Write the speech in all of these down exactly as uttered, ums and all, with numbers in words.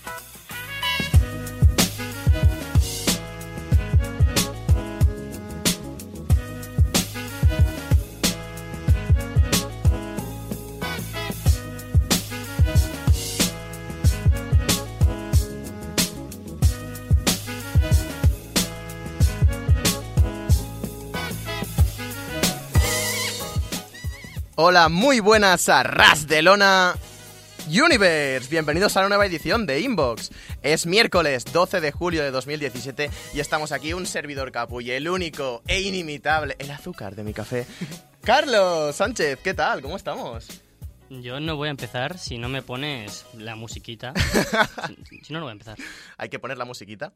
Hola, muy buenas a Ras de Lona Universe. Bienvenidos a una nueva edición de Inbox. Es miércoles doce de julio de dos mil diecisiete y estamos aquí un servidor capulle, el único e inimitable, el azúcar de mi café, Carlos Sánchez. ¿Qué tal? ¿Cómo estamos? Yo no voy a empezar si no me pones la musiquita. si, si no, no voy a empezar. Hay que poner la musiquita.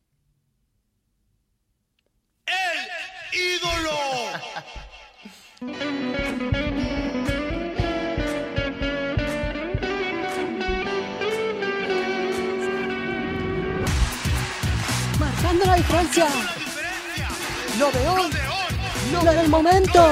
¡El ídolo! Marcando la diferencia. Lo de hoy. Lo del momento.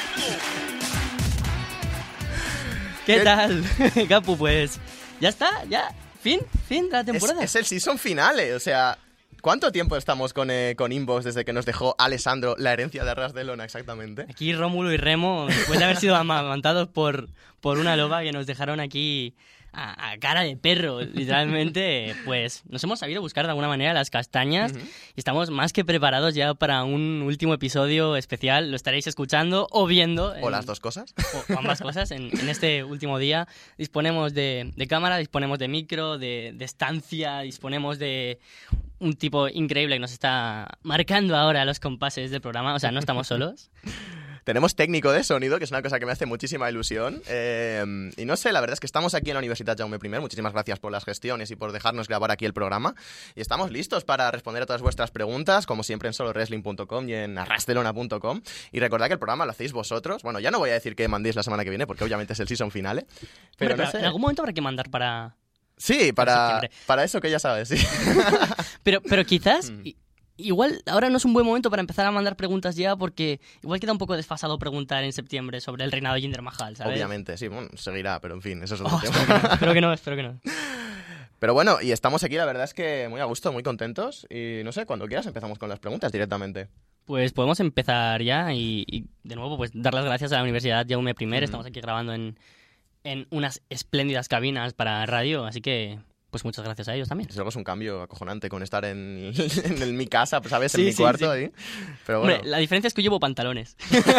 ¿Qué, ¿Qué tal, Capu? Pues ya está, ya. Fin, fin de la temporada. Es, es el season finale, o sea... ¿Cuánto tiempo estamos con, eh, con Inbox desde que nos dejó Alessandro la herencia de Ras de Lona exactamente? Aquí Rómulo y Remo, después de haber sido amamantados por, por una loba que nos dejaron aquí a, a cara de perro, literalmente, pues nos hemos sabido buscar de alguna manera las castañas uh-huh. y estamos más que preparados ya para un último episodio especial. Lo estaréis escuchando o viendo. En, o las dos cosas. O, o ambas cosas. En, en este último día disponemos de, de cámara, disponemos de micro, de, de estancia, disponemos de... un tipo increíble que nos está marcando ahora los compases del programa. O sea, no estamos solos. Tenemos técnico de sonido, que es una cosa que me hace muchísima ilusión. Eh, y no sé, la verdad es que estamos aquí en la Universidad Jaume primero. Muchísimas gracias por las gestiones y por dejarnos grabar aquí el programa. Y estamos listos para responder a todas vuestras preguntas, como siempre en solo wrestling punto com y en arrasdelona punto com. Y recordad que el programa lo hacéis vosotros. Bueno, ya no voy a decir que mandéis la semana que viene, porque obviamente es el season finale. Pero, Hombre, no pero sé. en algún momento habrá que mandar para... Sí, para, para eso que ya sabes, sí. pero, pero quizás, igual ahora no es un buen momento para empezar a mandar preguntas ya, porque igual queda un poco desfasado preguntar en septiembre sobre el reinado de Jinder Mahal, ¿sabes? Obviamente, sí, bueno, seguirá, pero en fin, eso es otro oh, tema. Espero que no, espero que no. Pero bueno, y estamos aquí, la verdad es que muy a gusto, muy contentos, y no sé, cuando quieras empezamos con las preguntas directamente. Pues podemos empezar ya y, y de nuevo, pues dar las gracias a la Universidad Jaume primero. Mm. Estamos aquí grabando en... en unas espléndidas cabinas para radio, así que pues muchas gracias a ellos también. Desde luego es un cambio acojonante con estar en, en, en mi casa, ¿sabes? Sí, en mi sí, cuarto sí. ahí. Pero bueno. Hombre, la diferencia es que yo llevo pantalones.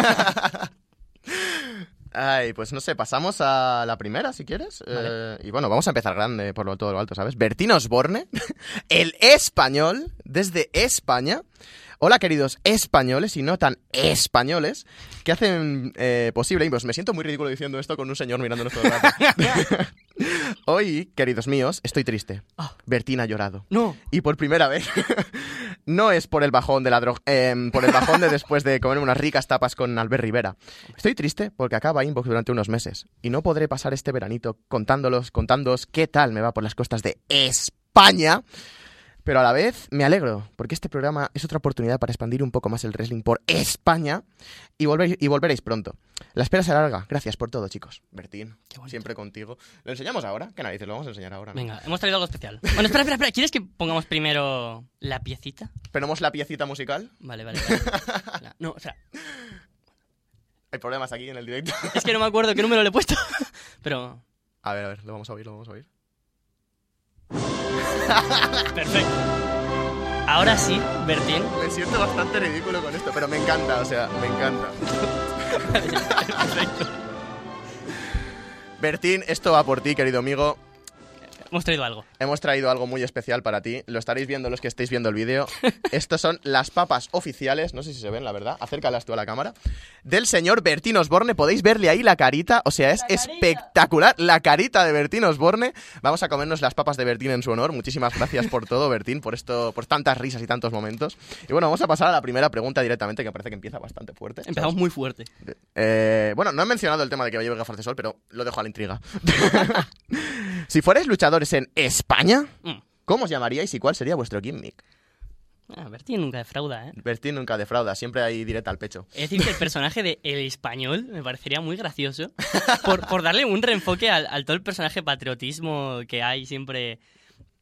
Ay, pues no sé, pasamos a la primera, si quieres. Vale. Eh, y bueno, vamos a empezar grande por lo, todo lo alto, ¿sabes? Bertín Osborne, el español, desde España. Hola, queridos españoles y no tan españoles que hacen eh, posible... Pues me siento muy ridículo diciendo esto con un señor mirándonos todo el rato. Hoy, queridos míos, estoy triste. Oh. Bertín ha llorado. No. Y por primera vez. No es por el bajón de la droga... Eh, por el bajón de después de comer unas ricas tapas con Albert Rivera. Estoy triste porque acaba Inbox durante unos meses. Y no podré pasar este veranito contándolos, contándoos qué tal me va por las costas de España... Pero a la vez me alegro, porque este programa es otra oportunidad para expandir un poco más el wrestling por España y, volver, y volveréis pronto. La espera se alarga. Gracias por todo, chicos. Bertín, siempre contigo. ¿Lo enseñamos ahora? ¿Qué narices? Lo vamos a enseñar ahora, ¿no? Venga, hemos traído algo especial. Bueno, espera, espera, espera. ¿Quieres que pongamos primero la piecita? ¿Ponemos la piecita musical? Vale, vale, vale. La... No, o sea... Hay problemas aquí en el directo. Es que no me acuerdo qué número le he puesto. Pero... A ver, a ver, lo vamos a oír, lo vamos a oír. Perfecto. Ahora sí, Bertín. Me siento bastante ridículo con esto, pero me encanta, o sea, me encanta. Perfecto. Bertín, esto va por ti, querido amigo. Hemos traído algo. Hemos traído algo muy especial para ti. Lo estaréis viendo los que estéis viendo el vídeo. Estos son las papas oficiales, no sé si se ven, la verdad, acércalas tú a la cámara, del señor Bertín Osborne. Podéis verle ahí la carita, o sea, es espectacular. La carita de Bertín Osborne. Vamos a comernos las papas de Bertín en su honor. Muchísimas gracias por todo, Bertín, por esto, por tantas risas y tantos momentos. Y bueno, vamos a pasar a la primera pregunta directamente, que parece que empieza bastante fuerte. Empezamos ¿sabes? Muy fuerte. Eh, bueno, no he mencionado el tema de que lleve gafas de sol, pero lo dejo a la intriga. Si fuerais luchadores en España, ¿cómo os llamaríais y cuál sería vuestro gimmick? Ah, Bertín nunca defrauda, ¿eh? Bertín nunca defrauda, siempre hay directa al pecho. Es decir, que el personaje de El Español me parecería muy gracioso por, por darle un reenfoque al, al todo el personaje patriotismo que hay siempre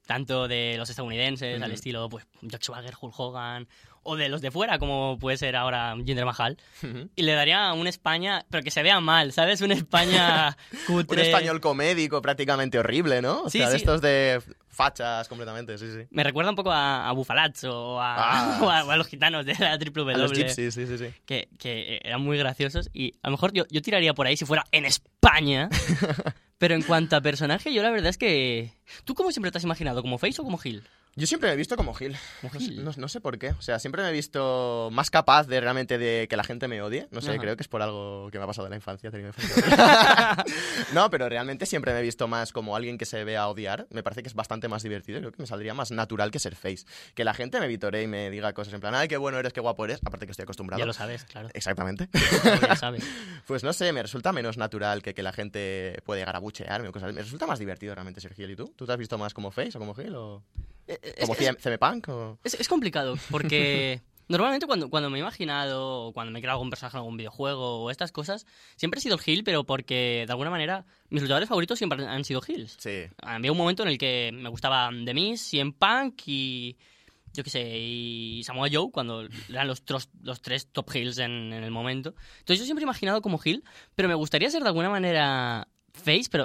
tanto de los estadounidenses, Ujú. al estilo pues Jack Swagger, Hulk Hogan, o de los de fuera, como puede ser ahora Jinder Mahal, Ujú. y le daría un España, pero que se vea mal, ¿sabes? Un España Un cutre. español comédico prácticamente horrible, ¿no? O Sí, sea, de sí. estos de fachas completamente, sí, sí. Me recuerda un poco a, a Bufalazzo o a, Ah. o a- o a los gitanos de la triple A W. los gypsies, sí, sí, sí. que, que eran muy graciosos y a lo mejor yo, yo tiraría por ahí si fuera en España. Pero en cuanto a personaje, yo la verdad es que... ¿Tú cómo siempre te has imaginado? ¿Como Face o como Gil? Yo siempre me he visto como Gil. Como No sé, Gil. no, no sé por qué. O sea, siempre me he visto más capaz de realmente de que la gente me odie. No sé, Ajá. creo que es por algo que me ha pasado en la infancia. he tenido infancia. No, pero realmente siempre me he visto más como alguien que se vea odiar. Me parece que es bastante más divertido. Creo que me saldría más natural que ser Face. Que la gente me vitoree y me diga cosas en plan, ay, qué bueno eres, qué guapo eres. Aparte que estoy acostumbrado. Ya lo sabes, claro. Exactamente. Ya lo sabes. Pues no sé, me resulta menos natural que que la gente puede llegar a buchearme o cosas. Me resulta más divertido realmente ser Gil. ¿Y tú? ¿Tú te has visto más como Face o como Gil? ¿O Es, como es- C M Punk? O... es- es complicado porque... Normalmente cuando, cuando me he imaginado, o cuando me he creado algún personaje en algún videojuego o estas cosas, siempre he sido el Gil, pero porque de alguna manera mis luchadores favoritos siempre han sido Gils. Sí. Había un momento en el que me gustaba The Miz, C M Punk y yo qué sé, y Samoa Joe, cuando eran los, tros- los tres top heels en, en el momento. Entonces yo siempre he imaginado como heel, pero me gustaría ser de alguna manera face, pero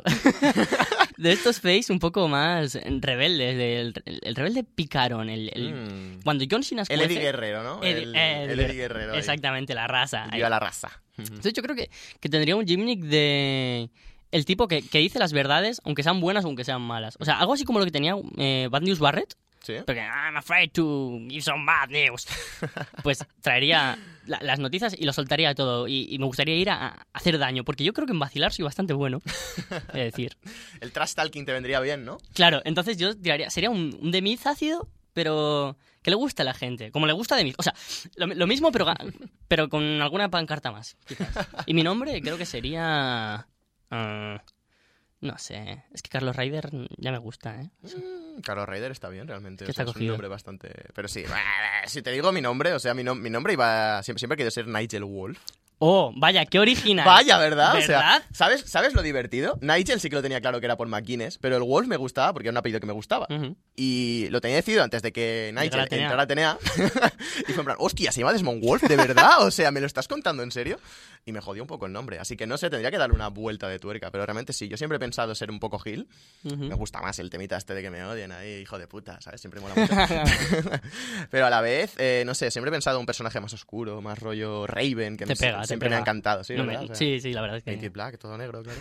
de estos face un poco más rebeldes, del, el, el rebelde picarón, el, el- Mm. cuando John Cena El escuece- Eddie Guerrero, ¿no? Eddie- el, Eddie el Eddie Guerrero. ahí. Exactamente, la raza. Viva la raza. Entonces yo creo que, que tendría un gimmick de... El tipo que, que dice las verdades, aunque sean buenas o aunque sean malas. O sea, algo así como lo que tenía eh, Bad News Barrett. Sí. Porque I'm afraid to give some bad news. Pues traería la- las noticias y lo soltaría todo. Y, y me gustaría ir a, a hacer daño. Porque yo creo que en vacilar soy bastante bueno. Es decir. El trash talking te vendría bien, ¿no? Claro, entonces yo tiraría... Sería un, un The Miz ácido, pero que le gusta a la gente. Como le gusta The Miz. O sea, lo, lo mismo, pero, ga- pero con alguna pancarta más, quizás. Y mi nombre creo que sería... ah, no sé. Es que Carlos Ryder ya me gusta, ¿eh? Mm, Carlos Raider está bien, realmente. Que o sea, está es un cogido. nombre bastante... Pero sí, si te digo mi nombre, o sea, mi, nom- mi nombre iba... Siempre, siempre he querido ser Nigel Wolf. Oh, vaya, qué original. Vaya, ¿verdad? O ¿Verdad? sea, ¿sabes, ¿sabes lo divertido? Nigel sí que lo tenía claro que era por McGuinness, pero el Wolf me gustaba porque era un apellido que me gustaba. Ujú. Y lo tenía decidido antes de que Nigel Llegara a T N A. entrara a T N A. Y fue en plan, hostia, ¿se llama Desmond Wolf? ¿De verdad? O sea, ¿me lo estás contando en serio? Y me jodió un poco el nombre. Así que no sé, tendría que darle una vuelta de tuerca. Pero realmente sí, yo siempre he pensado ser un poco Gil. Ujú. Me gusta más el temita este de que me odien ahí, hijo de puta, ¿sabes? Siempre mola mucho. Pero a la vez, eh, no sé, siempre he pensado un personaje más oscuro, más rollo Raven, que Te me- pega, te siempre me ha pega. encantado. Sí, No ¿verdad? me- O sea, sí, sí, la verdad es que... Painted Black, todo negro, claro.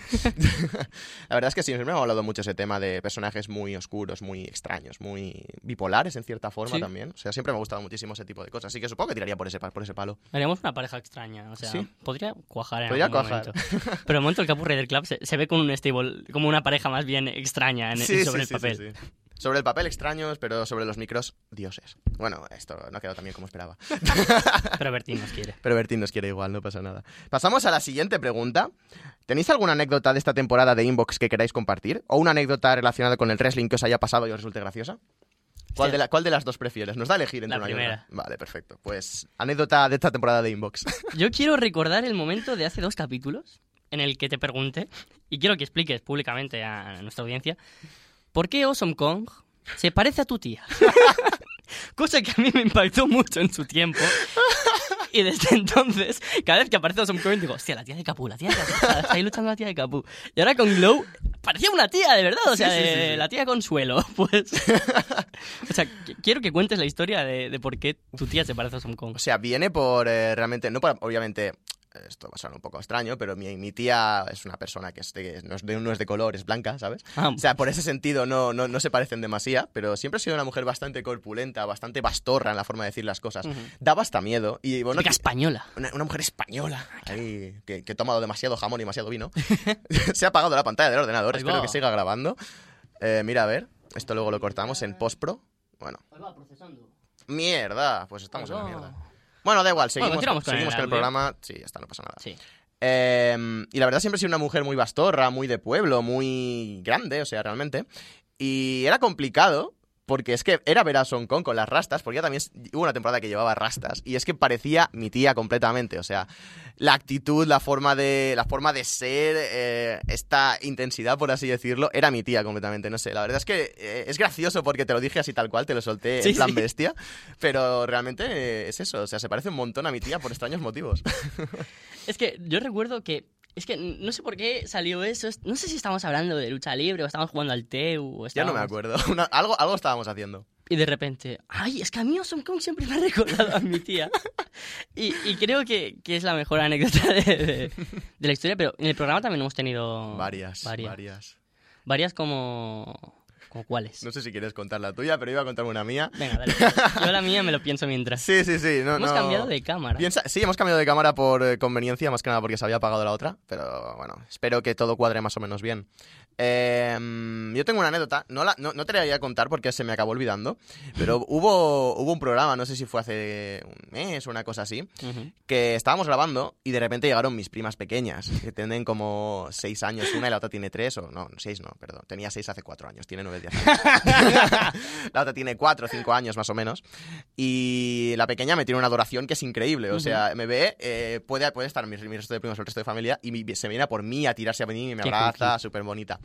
La verdad es que sí, siempre me ha hablado mucho ese tema de personajes muy oscuros, muy extraños, muy bipolares en cierta forma Sí. también. O sea, siempre me ha gustado muchísimo ese tipo de cosas. Así que supongo que tiraría por ese, pa- por ese palo. Haríamos una pareja extraña, o sea, Sí. podría cuajar en Podría algún cuajar. momento. Pero el momento del Capu Raider Club se, se ve con un stable, como una pareja más bien extraña en, Sí, sobre sí, el sí, papel. sí, sí. Sobre el papel extraños, pero sobre los micros, dioses. Bueno, esto no ha quedado tan bien como esperaba. Pero Bertín nos quiere. Pero Bertín nos quiere igual, no pasa nada. Pasamos a la siguiente pregunta. ¿Tenéis alguna anécdota de esta temporada de Inbox que queráis compartir? ¿O una anécdota relacionada con el wrestling que os haya pasado y os resulte graciosa? ¿Cuál, Sí. de, la- cuál de las dos prefieres? Nos da a elegir entre La una y primera. otra. Vale, perfecto. Pues anécdota de esta temporada de Inbox. Yo quiero recordar el momento de hace dos capítulos en el que te pregunté, y quiero que expliques públicamente a nuestra audiencia, ¿por qué Awesome Kong se parece a tu tía? Cosa que a mí me impactó mucho en su tiempo. Y desde entonces, cada vez que aparece Awesome Kong, digo, hostia, la tía de Capu, la tía de Capu, está ahí luchando la tía de Capu. Y ahora con Glow, parecía una tía, de verdad, o sea, Sí, sí, de- sí, sí. la tía Consuelo, pues. O sea, qu- quiero que cuentes la historia de, de por qué tu tía se parece a Awesome Kong. O sea, viene por eh, realmente, no por, obviamente, esto va a sonar un poco extraño, pero mi, mi tía es una persona que es de- no, es de, no es de color, es blanca, ¿sabes? Ah, O sea, por ese sentido no, no, no se parecen demasiado, pero siempre ha sido una mujer bastante corpulenta, bastante bastorra en la forma de decir las cosas. Ujú. Daba hasta miedo. Y bueno, típica que- española. una, una mujer española ahí, que, que ha tomado demasiado jamón y demasiado vino. Se ha apagado la pantalla del ordenador, Ahí espero va. que siga grabando. Eh, mira, a ver, esto luego lo cortamos en postpro. Bueno, mierda, pues estamos en la mierda. Bueno, da igual, seguimos, continuamos con seguimos el con el audio. programa. Sí, ya está, no pasa nada. Sí. Eh, y la verdad siempre he sido una mujer muy bastorra, muy de pueblo, muy grande, o sea, realmente. Y era complicado porque es que era ver a Son Kong con las rastas, porque ya también hubo una temporada que llevaba rastas, y es que parecía mi tía completamente, o sea, la actitud, la forma de, la forma de ser, eh, esta intensidad, por así decirlo, era mi tía completamente, no sé, la verdad es que eh, es gracioso porque te lo dije así tal cual, te lo solté Sí, en plan sí. bestia, pero realmente eh, es eso, o sea, se parece un montón a mi tía por extraños motivos. Es que yo recuerdo que... Es que no sé por qué salió eso. No sé si estábamos hablando de lucha libre o estábamos jugando al T E U. O Ya no me estábamos- acuerdo, Una- algo, algo estábamos haciendo. Y de repente, ay, es que a mí Son Kong siempre me ha recordado a mi tía. y, y creo que, que es la mejor anécdota de, de- de la historia, pero en el programa también hemos tenido... Varias, Varias. varias. Varias como... ¿Como cuáles? No sé si quieres contar la tuya, pero iba a contarme una mía. Venga, dale. Yo la mía me lo pienso mientras. Sí, sí, sí. No, Hemos no- cambiado de cámara. Piensa, sí, hemos cambiado de cámara por eh, conveniencia, más que nada porque se había apagado la otra, pero bueno, espero que todo cuadre más o menos bien. Eh, yo tengo una anécdota, no, la, no, no te la voy a contar porque se me acabó olvidando, pero hubo, hubo un programa, no sé si fue hace un mes o una cosa así, Ujú. que estábamos grabando y de repente llegaron mis primas pequeñas, que tienen como seis años, una y la otra tiene tres, o no, seis no, perdón, tenía seis hace cuatro años, tiene nueve, diez años. La otra tiene cuatro o cinco años más o menos, y la pequeña me tiene una adoración que es increíble, o sea, me ve, eh, puede, puede estar mi, mi resto de primos, el resto de familia, y mi- se viene a por mí, a tirarse a mí, y me Qué abraza, cookie. súper bonita.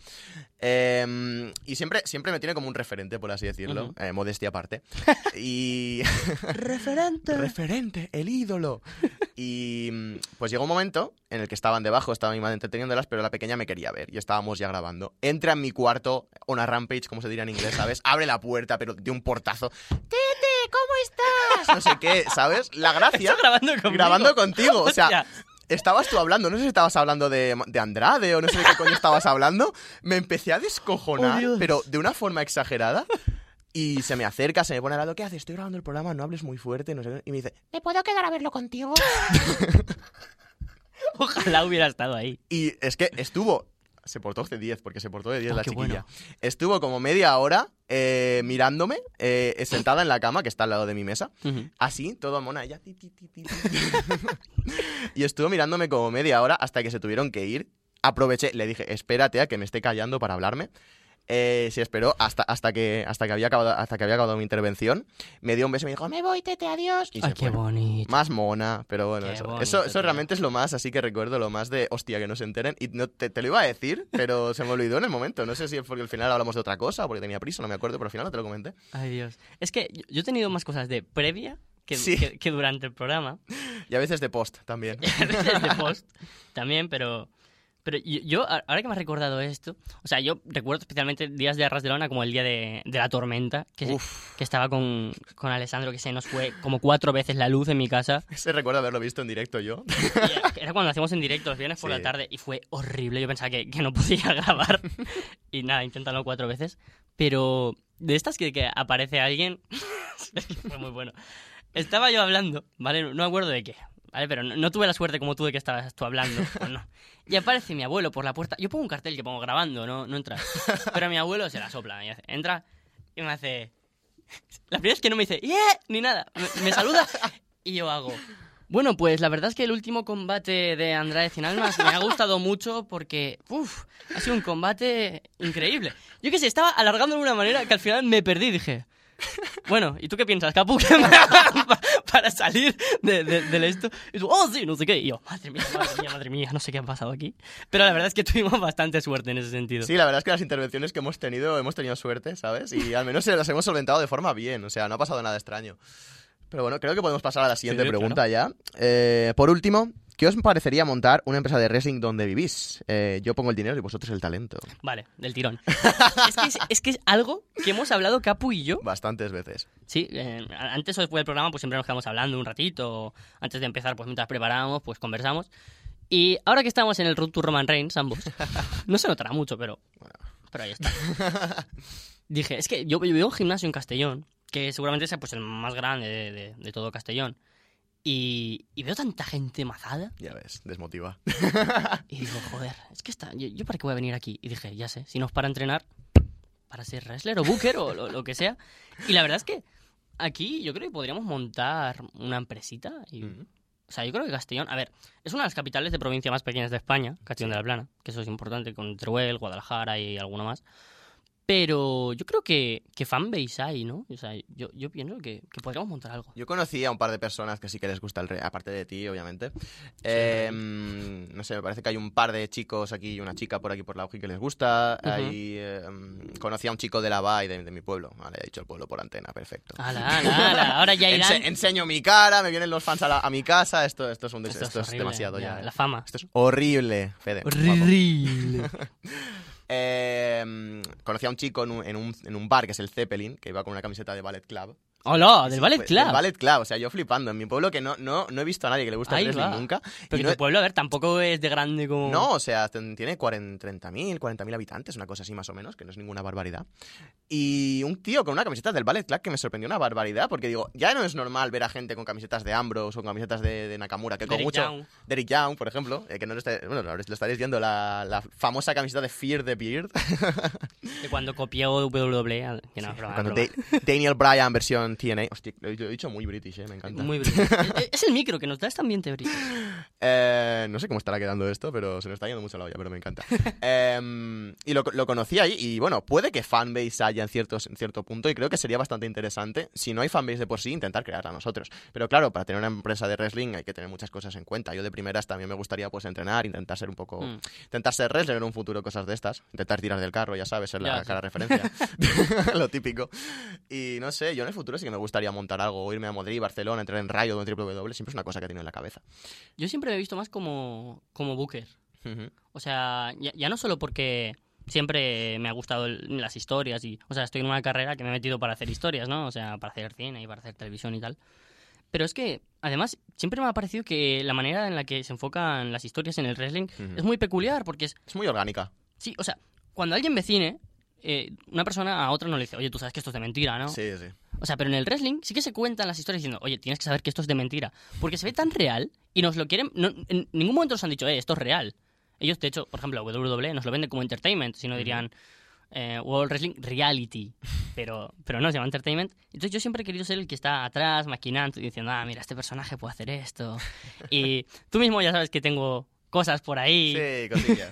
Eh, y siempre, siempre me tiene como un referente, por así decirlo, Ujú. eh, modestia aparte. Y... Referente. referente, el ídolo. Y mm, pues llegó un momento en el que estaban debajo, estaba mi madre entreteniéndolas, pero la pequeña me quería ver y estábamos ya grabando. Entra en mi cuarto, una rampage, como se diría en inglés, ¿sabes? Abre la puerta, pero de un portazo. ¡Tete, ¿cómo estás? No sé qué, ¿sabes? La gracia... Estás grabando conmigo. Grabando contigo, o sea... Hostia. Estabas tú hablando, no sé si estabas hablando de, de Andrade o no sé de qué coño estabas hablando. Me empecé a descojonar, Oh, Dios. pero de una forma exagerada. Y se me acerca, se me pone al lado. ¿Qué haces? Estoy grabando el programa, no hables muy fuerte. No sé qué. Y me dice, ¿me puedo quedar a verlo contigo? Ojalá hubiera estado ahí. Y es que estuvo... Se portó de diez, porque se portó de diez Oh, la qué chiquilla. bueno. Estuvo como media hora eh, mirándome, eh, sentada en la cama, que está al lado de mi mesa. Ujú. Así, todo mona, ella. ti, ti, ti, ti, ti. Y estuvo mirándome como media hora hasta que se tuvieron que ir. Aproveché, le dije, espérate a que me esté callando para hablarme. Eh, se esperó hasta, hasta, que, hasta, que había acabado, hasta que había acabado mi intervención. Me dio un beso y me dijo, me voy, tete, adiós. Y Ay, se qué fue. bonito. Más mona, pero bueno, Qué eso, bonito, eso, eso tío. realmente es lo más, así que recuerdo lo más de, hostia, que no se enteren. Y no, te, te lo iba a decir, pero se me olvidó en el momento. No sé si es porque al final hablamos de otra cosa o porque tenía prisa, no me acuerdo, pero al final no te lo comenté. Ay, Dios. Es que yo, yo he tenido más cosas de previa que, Sí. que, que durante el programa. Y a veces de post también. de post también, pero... Pero yo, yo, ahora que me has recordado esto, o sea, yo recuerdo especialmente días de Arras de Lona como el día de, de la tormenta, que, se- Uf. que estaba con, con Alessandro, que se nos fue como cuatro veces la luz en mi casa. Ese recuerdo haberlo visto en directo yo. Y era cuando lo hacíamos en directo los viernes por Sí. la tarde y fue horrible. Yo pensaba que, que no podía grabar. Y nada, inténtalo cuatro veces. Pero de estas que, que aparece alguien, es que fue muy bueno. Estaba yo hablando, ¿vale? No me acuerdo de qué, ¿vale? Pero no, no tuve la suerte como tú de que estabas tú hablando. Pues no. Y aparece mi abuelo por la puerta. Yo pongo un cartel que pongo grabando, no, no entra. Pero mi abuelo se la sopla. Y hace, entra y me hace... La primera es que no me dice, ¡yeah! Ni nada. Me, me saluda y yo hago... Bueno, pues la verdad es que el último combate de Andrade Cien Almas me ha gustado mucho porque, uff, ha sido un combate increíble. Yo qué sé, estaba alargando de una manera que al final me perdí, dije... Bueno, ¿y tú qué piensas, Capu? ¿Qué me hagan pa- para salir de, de, de esto? Y tú, oh, sí, no sé qué. Y yo, madre mía, madre mía, madre mía, no sé qué ha pasado aquí. Pero la verdad es que tuvimos bastante suerte en ese sentido. Sí, la verdad es que las intervenciones que hemos tenido, hemos tenido suerte, ¿sabes? Y al menos se las hemos solventado de forma bien, o sea, no ha pasado nada extraño. Pero bueno, creo que podemos pasar a la siguiente Sí, pregunta ya. Eh, por último, ¿qué os parecería montar una empresa de wrestling donde vivís? Eh, yo pongo el dinero y vosotros el talento. Vale, del tirón. es, que es, es que es algo que hemos hablado Capu y yo. Bastantes veces. Sí, eh, antes o después del programa pues siempre nos quedamos hablando un ratito. Antes de empezar, pues mientras preparábamos, pues conversamos. Y ahora que estamos en el Road to Roman Reigns, ambos, no se notará mucho, pero, pero ahí está. Dije, es que yo, yo veo un gimnasio en Castellón, que seguramente sea pues el más grande de, de- de todo Castellón. Y, y veo tanta gente mazada Ya ves, desmotiva. y digo, joder, es que está, yo, yo para qué voy a venir aquí. Y dije, ya sé, si no es para entrenar, para ser wrestler o booker o lo, lo que sea. Y la verdad es que aquí yo creo que podríamos montar una empresita. Y, Mm. O sea, yo creo que Castellón, a ver, es una de las capitales de provincia más pequeñas de España, Castellón de la Plana, que eso es importante, con Teruel, Guadalajara y alguno más. Pero yo creo que, que fanbase hay, ¿no? O sea, yo, yo pienso que, que podríamos montar algo. Yo conocí a un par de personas que sí que les gusta el rey, aparte de ti, obviamente. Eh, no sé, me parece que hay un par de chicos aquí y una chica por aquí por la U G I que les gusta. Uh-huh. Hay, eh, conocí a un chico de la B A I de, de mi pueblo. Vale, he dicho el pueblo por antena, perfecto. Ala, ala, ala. Ahora ya irán... Ense- enseño mi cara, me vienen los fans a, la- a mi casa. Esto, esto es, un des- Esto es esto es horrible, demasiado ya, ya. eh. la fama. Esto es horrible, Fede. Guapo. Horrible. Eh, conocí a un chico en un, en, un, en un bar que es el Zeppelin, que iba con una camiseta de Ballet Club. Hola, del Sí, Ballet pues, Club. Del Ballet Club, o sea, yo flipando. En mi pueblo que no, no, no he visto a nadie que le guste el Ahí wrestling va. nunca. Pero Y tu no, pueblo, a ver, tampoco es de grande como... no, o sea, ten- tiene cuarenta, treinta mil, cuarenta mil habitantes, una cosa así más o menos, que no es ninguna barbaridad. Y un tío con una camiseta del Ballet Club que me sorprendió una barbaridad, porque digo, ya no es normal ver a gente con camisetas de Ambrose o con camisetas de, de Nakamura, que con Derek mucho... Young. Derek Young, por ejemplo, eh, que no lo, está- bueno, lo estaréis viendo, la, la famosa camiseta de Fear the Beard. De cuando copió W W E, al- que no, broma, Cuando broma. Da- Daniel Bryan versión T N A. Hostia, lo he lo he dicho muy british, eh, me encanta. Muy brillante. Es- es el micro que nos da este ambiente british. Eh, no sé cómo estará quedando esto, pero se nos está yendo mucho la olla, pero me encanta. Eh, y lo, lo conocí ahí y bueno, puede que fanbase haya en, ciertos, en cierto punto y creo que sería bastante interesante, si no hay fanbase de por sí, intentar crearla nosotros. Pero claro, para tener una empresa de wrestling hay que tener muchas cosas en cuenta. Yo de primeras también me gustaría pues entrenar, intentar ser un poco... Mm. Intentar ser wrestler en un futuro, cosas de estas. Intentar tirar del carro, ya sabes, ser la Ya, sí. cara referencia. Lo típico. Y no sé, yo en el futuro sí que me gustaría montar algo, o irme a Madrid, Barcelona, entrar en Rayo o en Triple W, siempre es una cosa que he tenido en la cabeza. Yo siempre me he visto más como, como booker. Ujú. O sea, ya, ya no solo porque siempre me ha gustado el- las historias y... O sea, estoy en una carrera que me he metido para hacer historias, ¿no? O sea, para hacer cine y para hacer televisión y tal. Pero es que, además, siempre me ha parecido que la manera en la que se enfocan las historias en el wrestling Ujú. es muy peculiar porque es... Es muy orgánica. Sí, o sea, cuando alguien ve cine, eh, una persona a otra no le dice, oye, tú sabes que esto es de mentira, ¿no? Sí, sí. O sea, pero en el wrestling sí que se cuentan las historias diciendo, oye, tienes que saber que esto es de mentira. Porque se ve tan real y nos lo quieren... no- en ningún momento nos han dicho, eh, esto es real. Ellos, de hecho, por ejemplo, W W E nos lo venden como entertainment, sino dirían eh, World Wrestling Reality. Pero, pero no, se llama entertainment. Entonces yo siempre he querido ser el que está atrás, maquinando y diciendo, ah, mira, este personaje puede hacer esto. Y tú mismo ya sabes que tengo cosas por ahí Sí, cosillas.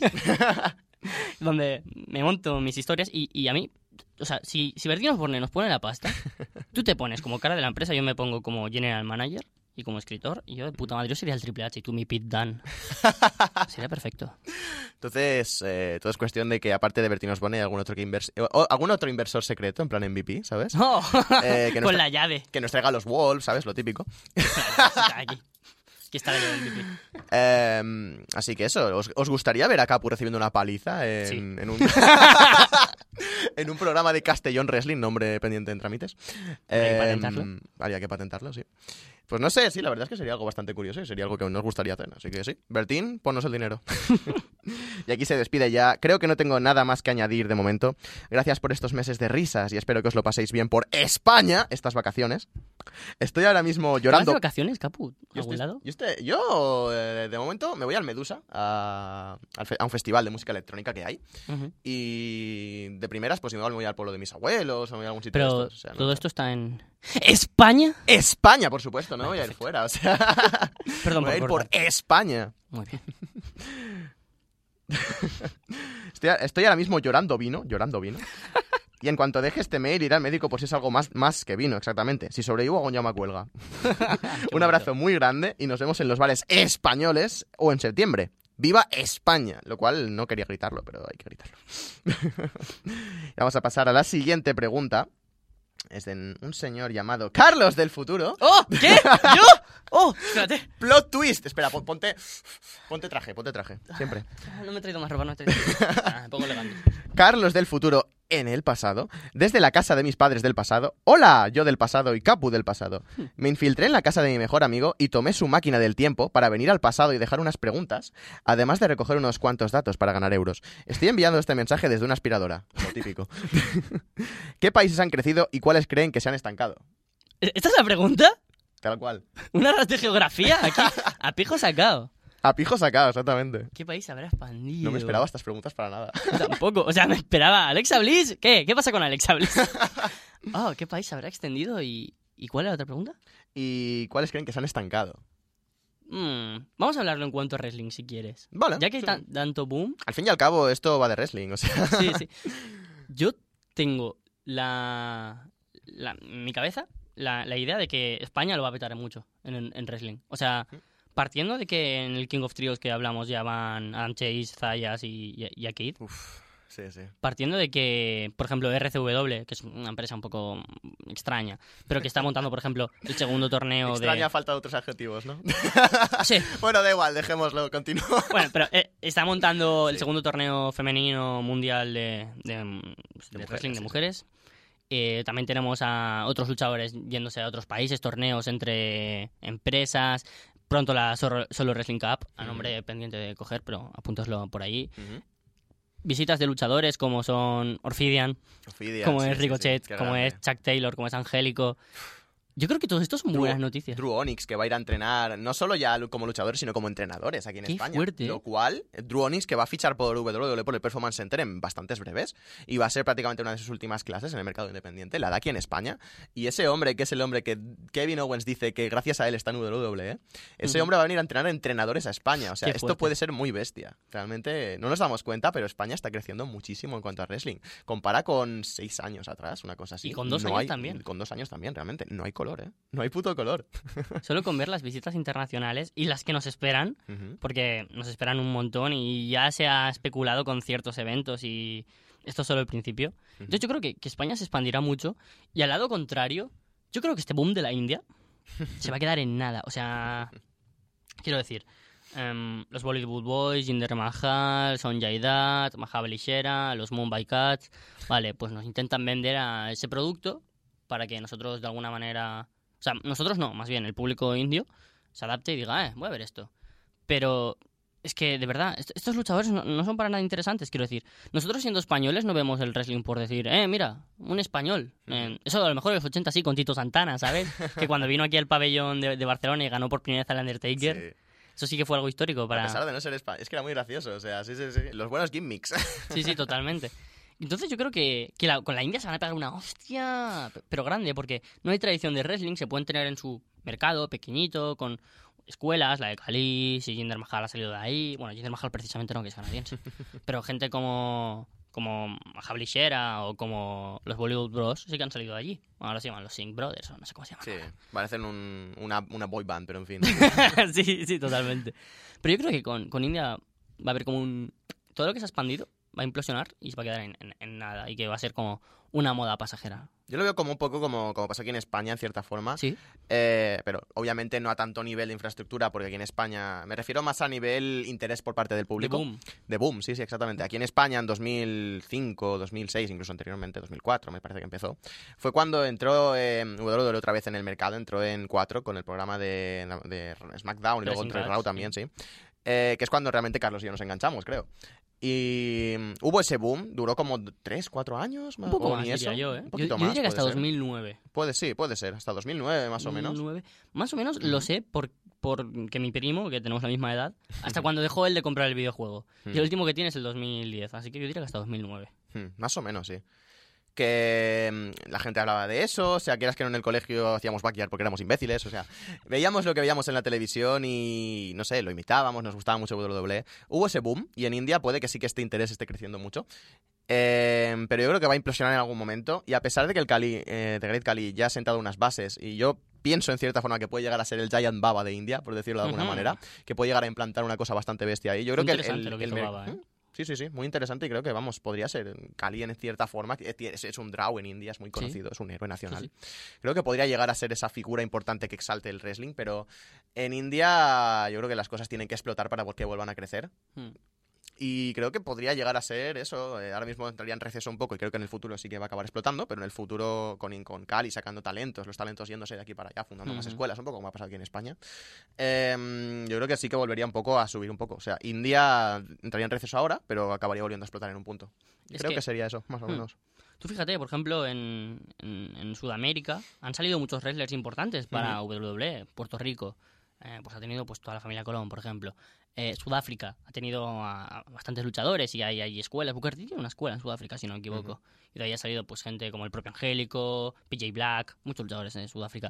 donde me monto mis historias y, y a mí, o sea, si, si Bertín Osborne nos pone la pasta, tú te pones como cara de la empresa, yo me pongo como general manager y como escritor, y yo de puta madre, yo sería el Triple H y tú mi Pete Dunne. Sería perfecto. Entonces, eh, todo es cuestión de que aparte de Bertín Osborne hay algún otro, que invers- o- o algún otro inversor secreto, en plan M V P, ¿sabes? ¡Oh! Eh, que nos Con tra- la llave. Que nos traiga los Wolves, ¿sabes? Lo típico. Aquí. Aquí está la llave del M V P. Eh, así que eso, ¿os, os gustaría ver a Capu recibiendo una paliza en, Sí. en un... en un programa de Castellón Wrestling, nombre pendiente en trámites? Habría que Eh, patentarlo. Habría que patentarlo, sí. Pues no sé, sí, la verdad es que sería algo bastante curioso y sería algo que nos gustaría hacer. Así que sí, Bertín, ponnos el dinero. Y aquí se despide ya. Creo que no tengo nada más que añadir de momento. Gracias por estos meses de risas y espero que os lo paséis bien por España estas vacaciones. Estoy ahora mismo ¿Te vas llorando. de vacaciones, Capu? ¿A Yo, algún estoy- lado? yo, estoy- yo, eh, de momento me voy al Medusa, a, al fe- a un festival de música electrónica que hay. Ujú. Y de primeras, pues igual me voy al pueblo de mis abuelos o me voy a algún sitio Pero de estos. O sea, no todo sé. esto está en... ¿España? España, por supuesto, no voy a ir fuera. O sea, Perdón voy a por ir por cortar. España. Muy bien. Estoy, estoy ahora mismo llorando vino, llorando vino. Y en cuanto deje este mail, iré al médico por si es algo más, más que vino, exactamente. Si sobrevivo, Goña me cuelga. Un abrazo muy grande y nos vemos en los bares españoles o en septiembre. ¡Viva España! Lo cual no quería gritarlo, pero hay que gritarlo. Y vamos a pasar a la siguiente pregunta. Es de un señor llamado Carlos del futuro. ¡Oh! ¿Qué? ¿Yo? ¡Oh! Espérate. Plot twist. Espera, pon- ponte, ponte traje, ponte traje. Siempre. Ah, No me he traído más ropa, no he traído. Ah, me pongo elegante. Carlos del futuro en el pasado, desde la casa de mis padres del pasado. Hola, yo del pasado y Capu del pasado. Me infiltré en la casa de mi mejor amigo y tomé su máquina del tiempo para venir al pasado y dejar unas preguntas, además de recoger unos cuantos datos para ganar euros. Estoy enviando este mensaje desde una aspiradora, lo típico. ¿Qué países han crecido y cuáles creen que se han estancado? ¿Esta es la pregunta? Tal cual. ¿Una ras de geografía? Aquí, a pijo sacado. A pijo sacado, exactamente. ¿Qué país habrá expandido? No me esperaba estas preguntas para nada. Tampoco. O sea, me esperaba. ¿Alexa Bliss? ¿Qué? ¿Qué pasa con Alexa Bliss? Oh, ¿qué país habrá extendido? ¿Y, ¿y cuál era la otra pregunta? ¿Y cuáles creen que se han estancado? Mm, vamos a hablarlo en cuanto a wrestling, si quieres. Vale. Ya que hay sí. tan- tanto boom. Al fin y al cabo, esto va de wrestling, o sea... Sí, sí. Yo tengo la, la en mi cabeza la, la idea de que España lo va a petar mucho en, en, en wrestling. O sea, partiendo de que en el King of Trios que hablamos ya van Adam Chase, Zayas y, y, y Akid. Uf, sí, sí. Partiendo de que, por ejemplo, R C W, que es una empresa un poco extraña, pero que está montando, por ejemplo, el segundo torneo Extraña de... a falta de otros adjetivos, ¿no? Sí. Bueno, da igual, dejémoslo, continúa. Bueno, pero eh, está montando el Sí. segundo torneo femenino mundial de, de, de mujeres, wrestling de sí, mujeres. Eh, también tenemos a otros luchadores yéndose a otros países, torneos entre empresas. Pronto la Solo Solo Wrestling Cup, a nombre pendiente de coger, pero apúntaslo por ahí. Ujú. Visitas de luchadores como son Orfidian, Ophidian, como sí, es sí, Ricochet, sí, qué como grande. es Chuck Taylor, como es Angélico. Yo creo que todo esto son Drew- buenas noticias. Drew Onyx, que va a ir a entrenar, no solo ya como luchadores, sino como entrenadores aquí en Qué España. fuerte, ¿eh? Lo cual, Drew Onyx, que va a fichar por W W E, por el Performance Center en bastantes breves, y va a ser prácticamente una de sus últimas clases en el mercado independiente, la da aquí en España. Y ese hombre, que es el hombre que Kevin Owens dice que gracias a él está en W W E, ese Ujú. hombre va a venir a entrenar a entrenadores a España. O sea, Qué esto fuerte. puede ser muy bestia. Realmente no nos damos cuenta, pero España está creciendo muchísimo en cuanto a wrestling. Compara con seis años atrás, una cosa así. Y con dos No años hay- también. Con dos años también, realmente. No hay color, ¿eh? No hay puto color. Solo con ver las visitas internacionales y las que nos esperan, Ujú. porque nos esperan un montón y ya se ha especulado con ciertos eventos y esto es solo el principio. Entonces yo creo que, que España se expandirá mucho y al lado contrario, yo creo que este boom de la India se va a quedar en nada. O sea, quiero decir, em, los Bollywood Boys, Jinder Mahal, Sonjay Dutt, Mahabali Shera, los Mumbai Cats, vale, pues nos intentan vender a ese producto para que nosotros de alguna manera... O sea, nosotros no, más bien el público indio se adapte y diga, eh, voy a ver esto. Pero es que, de verdad, est- estos luchadores no, no son para nada interesantes, quiero decir. Nosotros siendo españoles no vemos el wrestling por decir, eh, mira, un español. Eh, eso a lo mejor en los ochenta sí, con Tito Santana, ¿sabes? Que cuando vino aquí al pabellón de, de Barcelona y ganó por primera vez al Undertaker, Sí. eso sí que fue algo histórico para... A pesar de no ser español. Es que era muy gracioso, o sea, sí, sí, sí. Los buenos gimmicks. Sí, sí, totalmente. Entonces yo creo que, que la- con la India se van a pegar una hostia, p- pero grande, porque no hay tradición de wrestling, se pueden tener en su mercado pequeñito, con escuelas, la de Cali, si Jinder Mahal ha salido de ahí, bueno, Jinder Mahal precisamente no, que es canadiense, pero gente como como Mahabali Shera o como los Bollywood Bros sí que han salido de allí. Bueno, ahora se llaman los Singh Brothers, o no sé cómo se llaman. Sí, parecen un, una, una boy band, pero en fin. sí, sí, totalmente. Pero yo creo que con, con India va a haber como un... Todo lo que se ha expandido va a implosionar y se va a quedar en, en- en nada. Y que va a ser como una moda pasajera. Yo lo veo como un poco como, como pasó aquí en España, en cierta forma. Sí. Eh, pero obviamente no a tanto nivel de infraestructura, porque aquí en España... Me refiero más a nivel interés por parte del De público. boom. De boom, sí, sí, exactamente. Aquí en España en dos mil cinco, dos mil seis, incluso anteriormente, dos mil cuatro me parece que empezó, fue cuando entró eh, W W E otra vez en el mercado, entró en cuatro con el programa de, de SmackDown y luego Wrestling entró en Kats, Raw también, sí. Eh, que es cuando realmente Carlos y yo nos enganchamos, creo. Y mm, hubo ese boom, duró como tres, cuatro años. Un poco o más, ni diría eso. yo, ¿eh? Un Yo, poquito yo más, diría que puede hasta ser. dos mil nueve. Puede, sí, puede ser, hasta dos mil nueve más o menos. dos mil nueve. Más o menos Ujú. lo sé por, por que mi primo, que tenemos la misma edad, hasta cuando dejó él de comprar el videojuego. Y el Mm. último que tiene es el dos mil diez, así que yo diría que hasta dos mil nueve. Hmm, Más o menos, sí. Que mm, la gente hablaba de eso, o sea, quieras que no en el colegio hacíamos backyard porque éramos imbéciles, o sea, veíamos lo que veíamos en la televisión y, no sé, lo imitábamos, nos gustaba mucho W W E. Hubo ese boom y en India puede que sí que este interés esté creciendo mucho. Eh, pero yo creo que va a implosionar en algún momento y a pesar de que el Kali, eh, The Great Kali ya ha sentado unas bases y yo pienso en cierta forma que puede llegar a ser el Giant Baba de India, por decirlo de alguna Ujú. manera, que puede llegar a implantar una cosa bastante bestia ahí. Yo creo que el, Interesante el- lo que el hizo mer- Baba, ¿eh? ¿Mm? Sí, sí, sí, muy interesante y creo que, vamos, podría ser Kali en cierta forma. que Es, es un draw en India, es muy conocido, es un héroe nacional. Sí, Creo que podría llegar a ser esa figura importante que exalte el wrestling, pero en India yo creo que las cosas tienen que explotar para que vuelvan a crecer. Hmm. Y creo que podría llegar a ser eso. eh, ahora mismo entraría en receso un poco y creo que en el futuro sí que va a acabar explotando, pero en el futuro con, con Cali sacando talentos, los talentos yéndose de aquí para allá, fundando más Ujú. escuelas, un poco como ha pasado aquí en España. Eh, yo creo que sí que volvería un poco a subir un poco. O sea, India entraría en receso ahora, pero acabaría volviendo a explotar en un punto. Es creo que... que- sería eso, más o Hmm. menos. Tú fíjate, por ejemplo, en, en, en Sudamérica han salido muchos wrestlers importantes para W W E. Puerto Rico, eh, pues ha tenido pues toda la familia Colón, por ejemplo. Eh, Sudáfrica ha tenido a, a bastantes luchadores y hay, hay escuelas. Booker T tiene una escuela en Sudáfrica, si no me equivoco. Y de ahí ha salido pues gente como el propio Angélico, P J Black, muchos luchadores en Sudáfrica.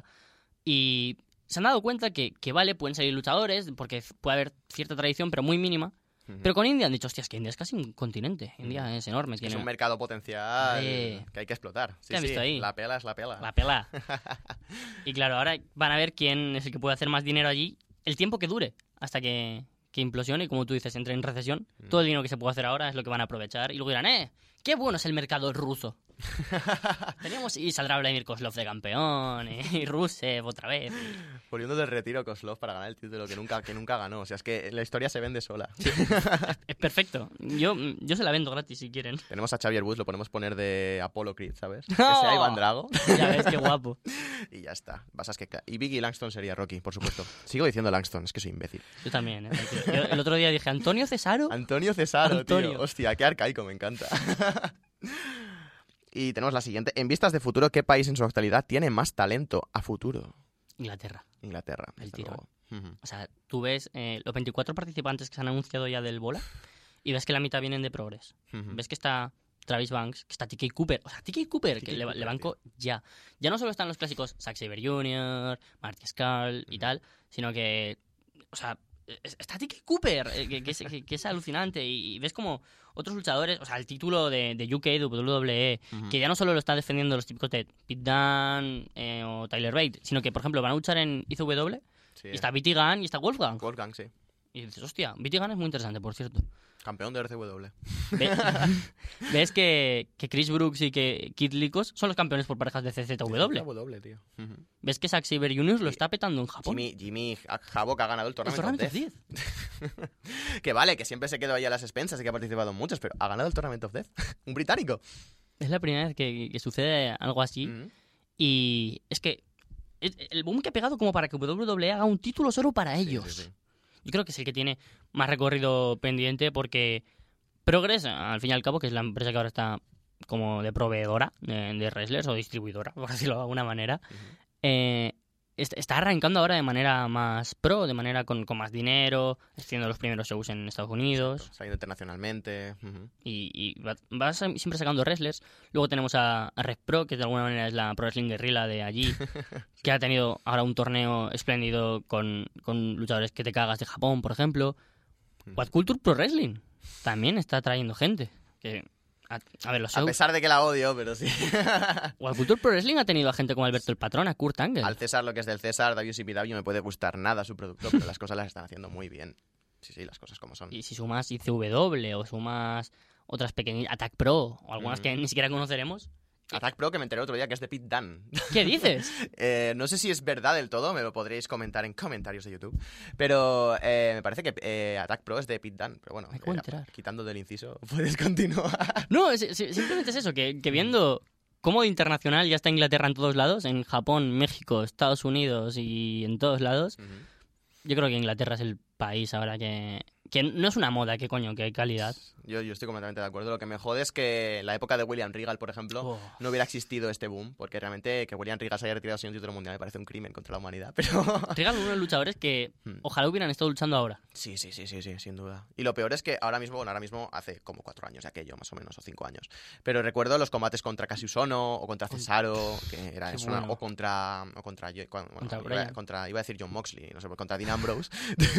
Y se han dado cuenta que, que vale, pueden salir luchadores, porque puede haber cierta tradición, pero muy mínima. Ujú. Pero con India han dicho, hostia, es que India es casi un continente. India Ujú. es enorme. Es tiene un mercado potencial Hombre. que hay que explotar. Sí, ¿Qué has sí, visto ahí? La pela es la pela. la pela. Y claro, ahora van a ver quién es el que puede hacer más dinero allí el tiempo que dure, hasta que, que implosione y como tú dices, entre en recesión. Mm. Todo el dinero que se puede hacer ahora es lo que van a aprovechar y luego dirán, eh, qué bueno es el mercado ruso. Teníamos y saldrá Vladimir Kozlov de campeón y, y Rusev otra vez. y- Poniendo del retiro a Kozlov para ganar el título que nunca, que nunca ganó. O sea, es que la historia se vende sola. Es perfecto. Yo, yo se la vendo gratis si quieren. Tenemos a Xavier Woods, lo podemos poner de Apollo Creed, ¿sabes? Que ¡No! sea Iván Drago. Ya ves, qué guapo. Y ya está. Vas a que ca- Y Biggie Langston sería Rocky, por supuesto. Sigo diciendo Langston, es que soy imbécil. Yo también, ¿eh? Yo el otro día dije, ¿Antonio Cesaro? Antonio Cesaro, Antonio. tío. Hostia, qué arcaico, me encanta. Y tenemos la siguiente. En vistas de futuro, ¿qué país en su actualidad tiene más talento a futuro? Inglaterra. Inglaterra, El desde tirón. luego. Ujú. O sea, tú ves eh, los veinticuatro participantes que se han anunciado ya del bola y ves que la mitad vienen de Progress. Ujú. Ves que está Travis Banks, que está T K Cooper. O sea, T K Cooper, T K que le, Cooper, le banco ya. Ya no solo están los clásicos Zack Sabre junior, Marty Scurll y tal, sino que, o sea, es- está T K Cooper, eh, que, que es, que- que es alucinante. Y, y ves como otros luchadores, o sea, el título de, de U K, de W W E, Ujú. que ya no solo lo están defendiendo los típicos de Pete Dunne eh, o Tyler Bate, sino que, por ejemplo, van a luchar en I C W Sí. y está B T Gunn y está Wolfgang. Wolfgang, sí. Y dices, hostia, B T Gunn es muy interesante, por cierto. Campeón de R C W. Ve- Ves que, que Chris Brooks y que Kid Likos son los campeones por parejas de C Z W. W, tío. Ujú. Ves que Zack Sabre junior lo está petando en Japón. Jimmy, Jimmy Havoc ha ganado el El Tournament of Tournament of Death. Death. Que vale, que siempre se quedó ahí a las expensas y que ha participado en muchos, pero ha ganado el Tournament of Death. Un británico. Es la primera vez que, que sucede algo así. Ujú. Y es que es el boom que ha pegado como para que W W E haga un título solo para Sí, ellos. sí, sí. Yo creo que es el que tiene más recorrido pendiente porque Progress, al fin y al cabo, que es la empresa que ahora está como de proveedora de, de wrestlers o distribuidora, por decirlo de alguna manera, Ujú. eh, est- está arrancando ahora de manera más pro, de manera con, con más dinero, haciendo los primeros shows en Estados Unidos Exacto, saliendo internacionalmente. Ujú. y, y va, va sa- siempre sacando wrestlers. Luego tenemos a, a Red Pro, que de alguna manera es la Pro Wrestling Guerrilla de allí, que ha tenido ahora un torneo espléndido con, con luchadores que te cagas de Japón, por ejemplo. What Culture Pro Wrestling también está trayendo gente. Que, a, a ver, los A shows. pesar de que la odio, pero sí. What Culture Pro Wrestling ha tenido a gente como Alberto el Patrón, a Kurt Angle. Al César lo que es del César, W C P W me puede gustar nada su producto, pero las cosas las están haciendo muy bien. Sí, sí, las cosas como son. Y si sumas I C W o sumas otras pequeñas, Attack Pro o algunas Mm. que ni siquiera conoceremos. Attack Pro, que me enteré otro día que es de Pete Dunne. ¿Qué dices? Eh, no sé si es verdad del todo, me lo podréis comentar en comentarios de YouTube. Pero eh, me parece que eh, Attack Pro es de Pete Dunne. Pero bueno, Me acabo de eh, enterar. quitando del inciso, puedes continuar. No, es- es- simplemente es eso, que, que viendo cómo de internacional ya está Inglaterra en todos lados, en Japón, México, Estados Unidos y en todos lados, Ujú. yo creo que Inglaterra es el país ahora que, que no es una moda, que coño, que hay calidad. Yo, yo estoy completamente de acuerdo. Lo que me jode es que en la época de William Regal, por ejemplo, Oh. no hubiera existido este boom, porque realmente que William Regal se haya retirado sin un título mundial me parece un crimen contra la humanidad. Pero Regal uno de los luchadores que Hmm. ojalá hubieran estado luchando ahora. sí, sí, sí, sí, sí, sin duda. Y lo peor es que ahora mismo, bueno, ahora mismo hace como cuatro años de aquello, más o menos, o cinco años. Pero recuerdo los combates contra Cassius Ohno o contra Cesaro, que era Qué eso, una- bueno. o contra o contra, yo- bueno, Contra iba, Bryan. contra- iba a decir John Moxley, no sé, contra Dean Ambrose.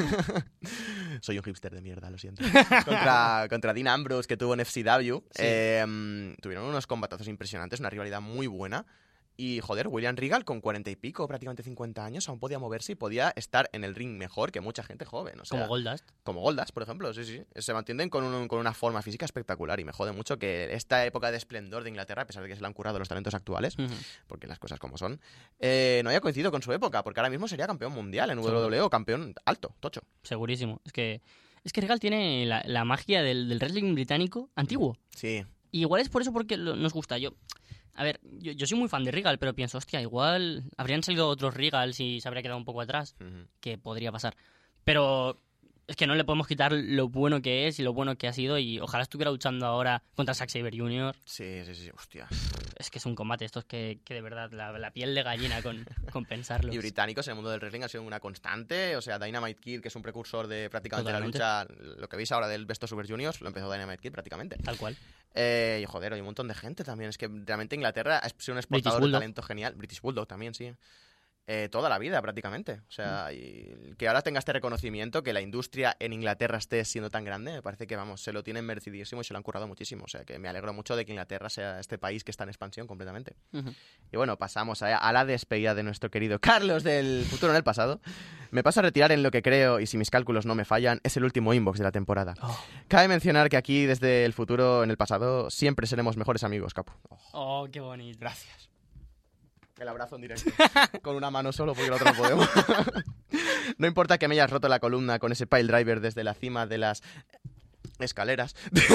Soy un hipster de mierda, lo siento. contra, contra Dean Ambrose, que tuvo en F C W. Sí. Eh, tuvieron unos combatazos impresionantes, una rivalidad muy buena. Y, joder, William Regal con cuarenta y pico, prácticamente cincuenta años, aún podía moverse y podía estar en el ring mejor que mucha gente joven. O sea, Como Goldust. como Goldas, por ejemplo, sí, sí. Se mantienen con, un- con una forma física espectacular y me jode mucho que esta época de esplendor de Inglaterra, a pesar de que se le han currado los talentos actuales, Ujú. porque las cosas como son, eh, no haya coincidido con su época, porque ahora mismo sería campeón mundial en W W E o campeón alto, tocho. Segurísimo. Es que, es que Regal tiene la, la magia del, del wrestling británico antiguo. Sí, Y igual es por eso porque lo- nos gusta. Yo, a ver, yo, yo soy muy fan de Regal, pero pienso, hostia, igual habrían salido otros Regals y se habría quedado un poco atrás, ujú. que podría pasar. Pero es que no le podemos quitar lo bueno que es y lo bueno que ha sido y ojalá estuviera luchando ahora contra Zack Sabre junior Sí, sí, sí, hostia. Es que es un combate estos que, que de verdad la, la piel de gallina con, con pensarlo. Y británicos en el mundo del wrestling han sido una constante. O sea, Dynamite Kid, que es un precursor de prácticamente Totalmente. la lucha, lo que veis ahora del Best of Super Juniors, lo empezó Dynamite Kid prácticamente. Tal cual. Eh, y joder, hay un montón de gente también. Es que realmente Inglaterra ha sido un exportador de Bulldog. talento genial. British Bulldog también, sí. Eh, toda la vida, prácticamente. O sea, y que ahora tenga este reconocimiento, que la industria en Inglaterra esté siendo tan grande, me parece que, vamos, se lo tienen merecidísimo y se lo han currado muchísimo. O sea, que me alegro mucho de que Inglaterra sea este país que está en expansión completamente. Uh-huh. Y bueno, pasamos a, a la despedida de nuestro querido Carlos del futuro en el pasado. Me paso a retirar en lo que creo, y si mis cálculos no me fallan, es el último inbox de la temporada. Oh. Cabe mencionar que aquí, desde el futuro en el pasado, siempre seremos mejores amigos, Capu. Oh, oh qué bonito. Gracias. El abrazo en directo. Con una mano solo, porque el otro no podemos. No importa que me hayas roto la columna con ese pile driver desde la cima de las escaleras.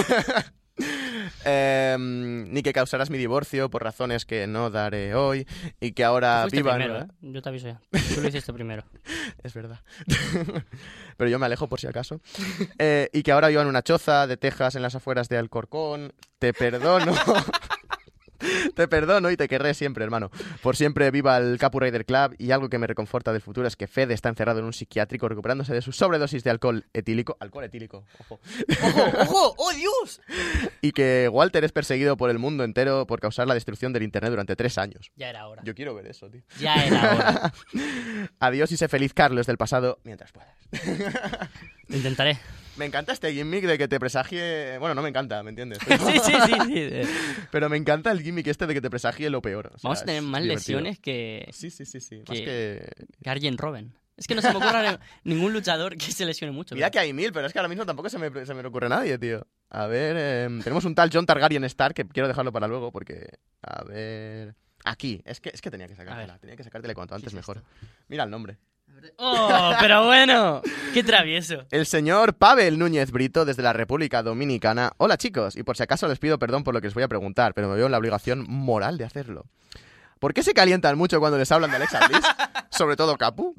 eh, ni que causarás mi divorcio por razones que no daré hoy. Y que ahora vivan... primero, ¿eh? Yo te aviso ya. Tú lo hiciste primero. Es verdad. Pero yo me alejo por si acaso. Eh, y que ahora vivan en una choza de Texas en las afueras de Alcorcón. Te perdono. Te perdono y te querré siempre, hermano. Por siempre viva el Capu Rider Club. Y algo que me reconforta del futuro es que Fede está encerrado en un psiquiátrico recuperándose de su sobredosis de alcohol etílico. Alcohol etílico, ojo. ¡Ojo, ojo! ¡Oh, Dios! Y que Walter es perseguido por el mundo entero por causar la destrucción del internet durante tres años. Ya era hora. Yo quiero ver eso, tío. Ya era hora. Adiós y sé feliz, Carlos, del pasado, mientras puedas. Intentaré. Me encanta este gimmick de que te presagie... Bueno, no me encanta, ¿me entiendes? sí, sí, sí, sí. Pero me encanta el gimmick este de que te presagie lo peor. O sea, vamos a tener más divertido. lesiones que... Sí, sí, sí, sí. Que, más que... que Arjen Robben. Es que no se me ocurre ningún luchador que se lesione mucho. Mira, ¿verdad? Que hay mil, pero es que ahora mismo tampoco se me, se me ocurre nadie, tío. A ver, eh, tenemos un tal John Targaryen Stark que quiero dejarlo para luego porque... A ver... Aquí, es que, es que tenía que sacártela. Tenía que sacártela cuanto antes mejor. Esto? Mira el nombre. ¡Oh, pero bueno! ¡Qué travieso! El señor Pavel Núñez Brito, desde la República Dominicana. Hola, chicos, y por si acaso les pido perdón por lo que les voy a preguntar, pero me veo en la obligación moral de hacerlo. ¿Por qué se calientan mucho cuando les hablan de Alexa Bliss? Sobre todo Capu.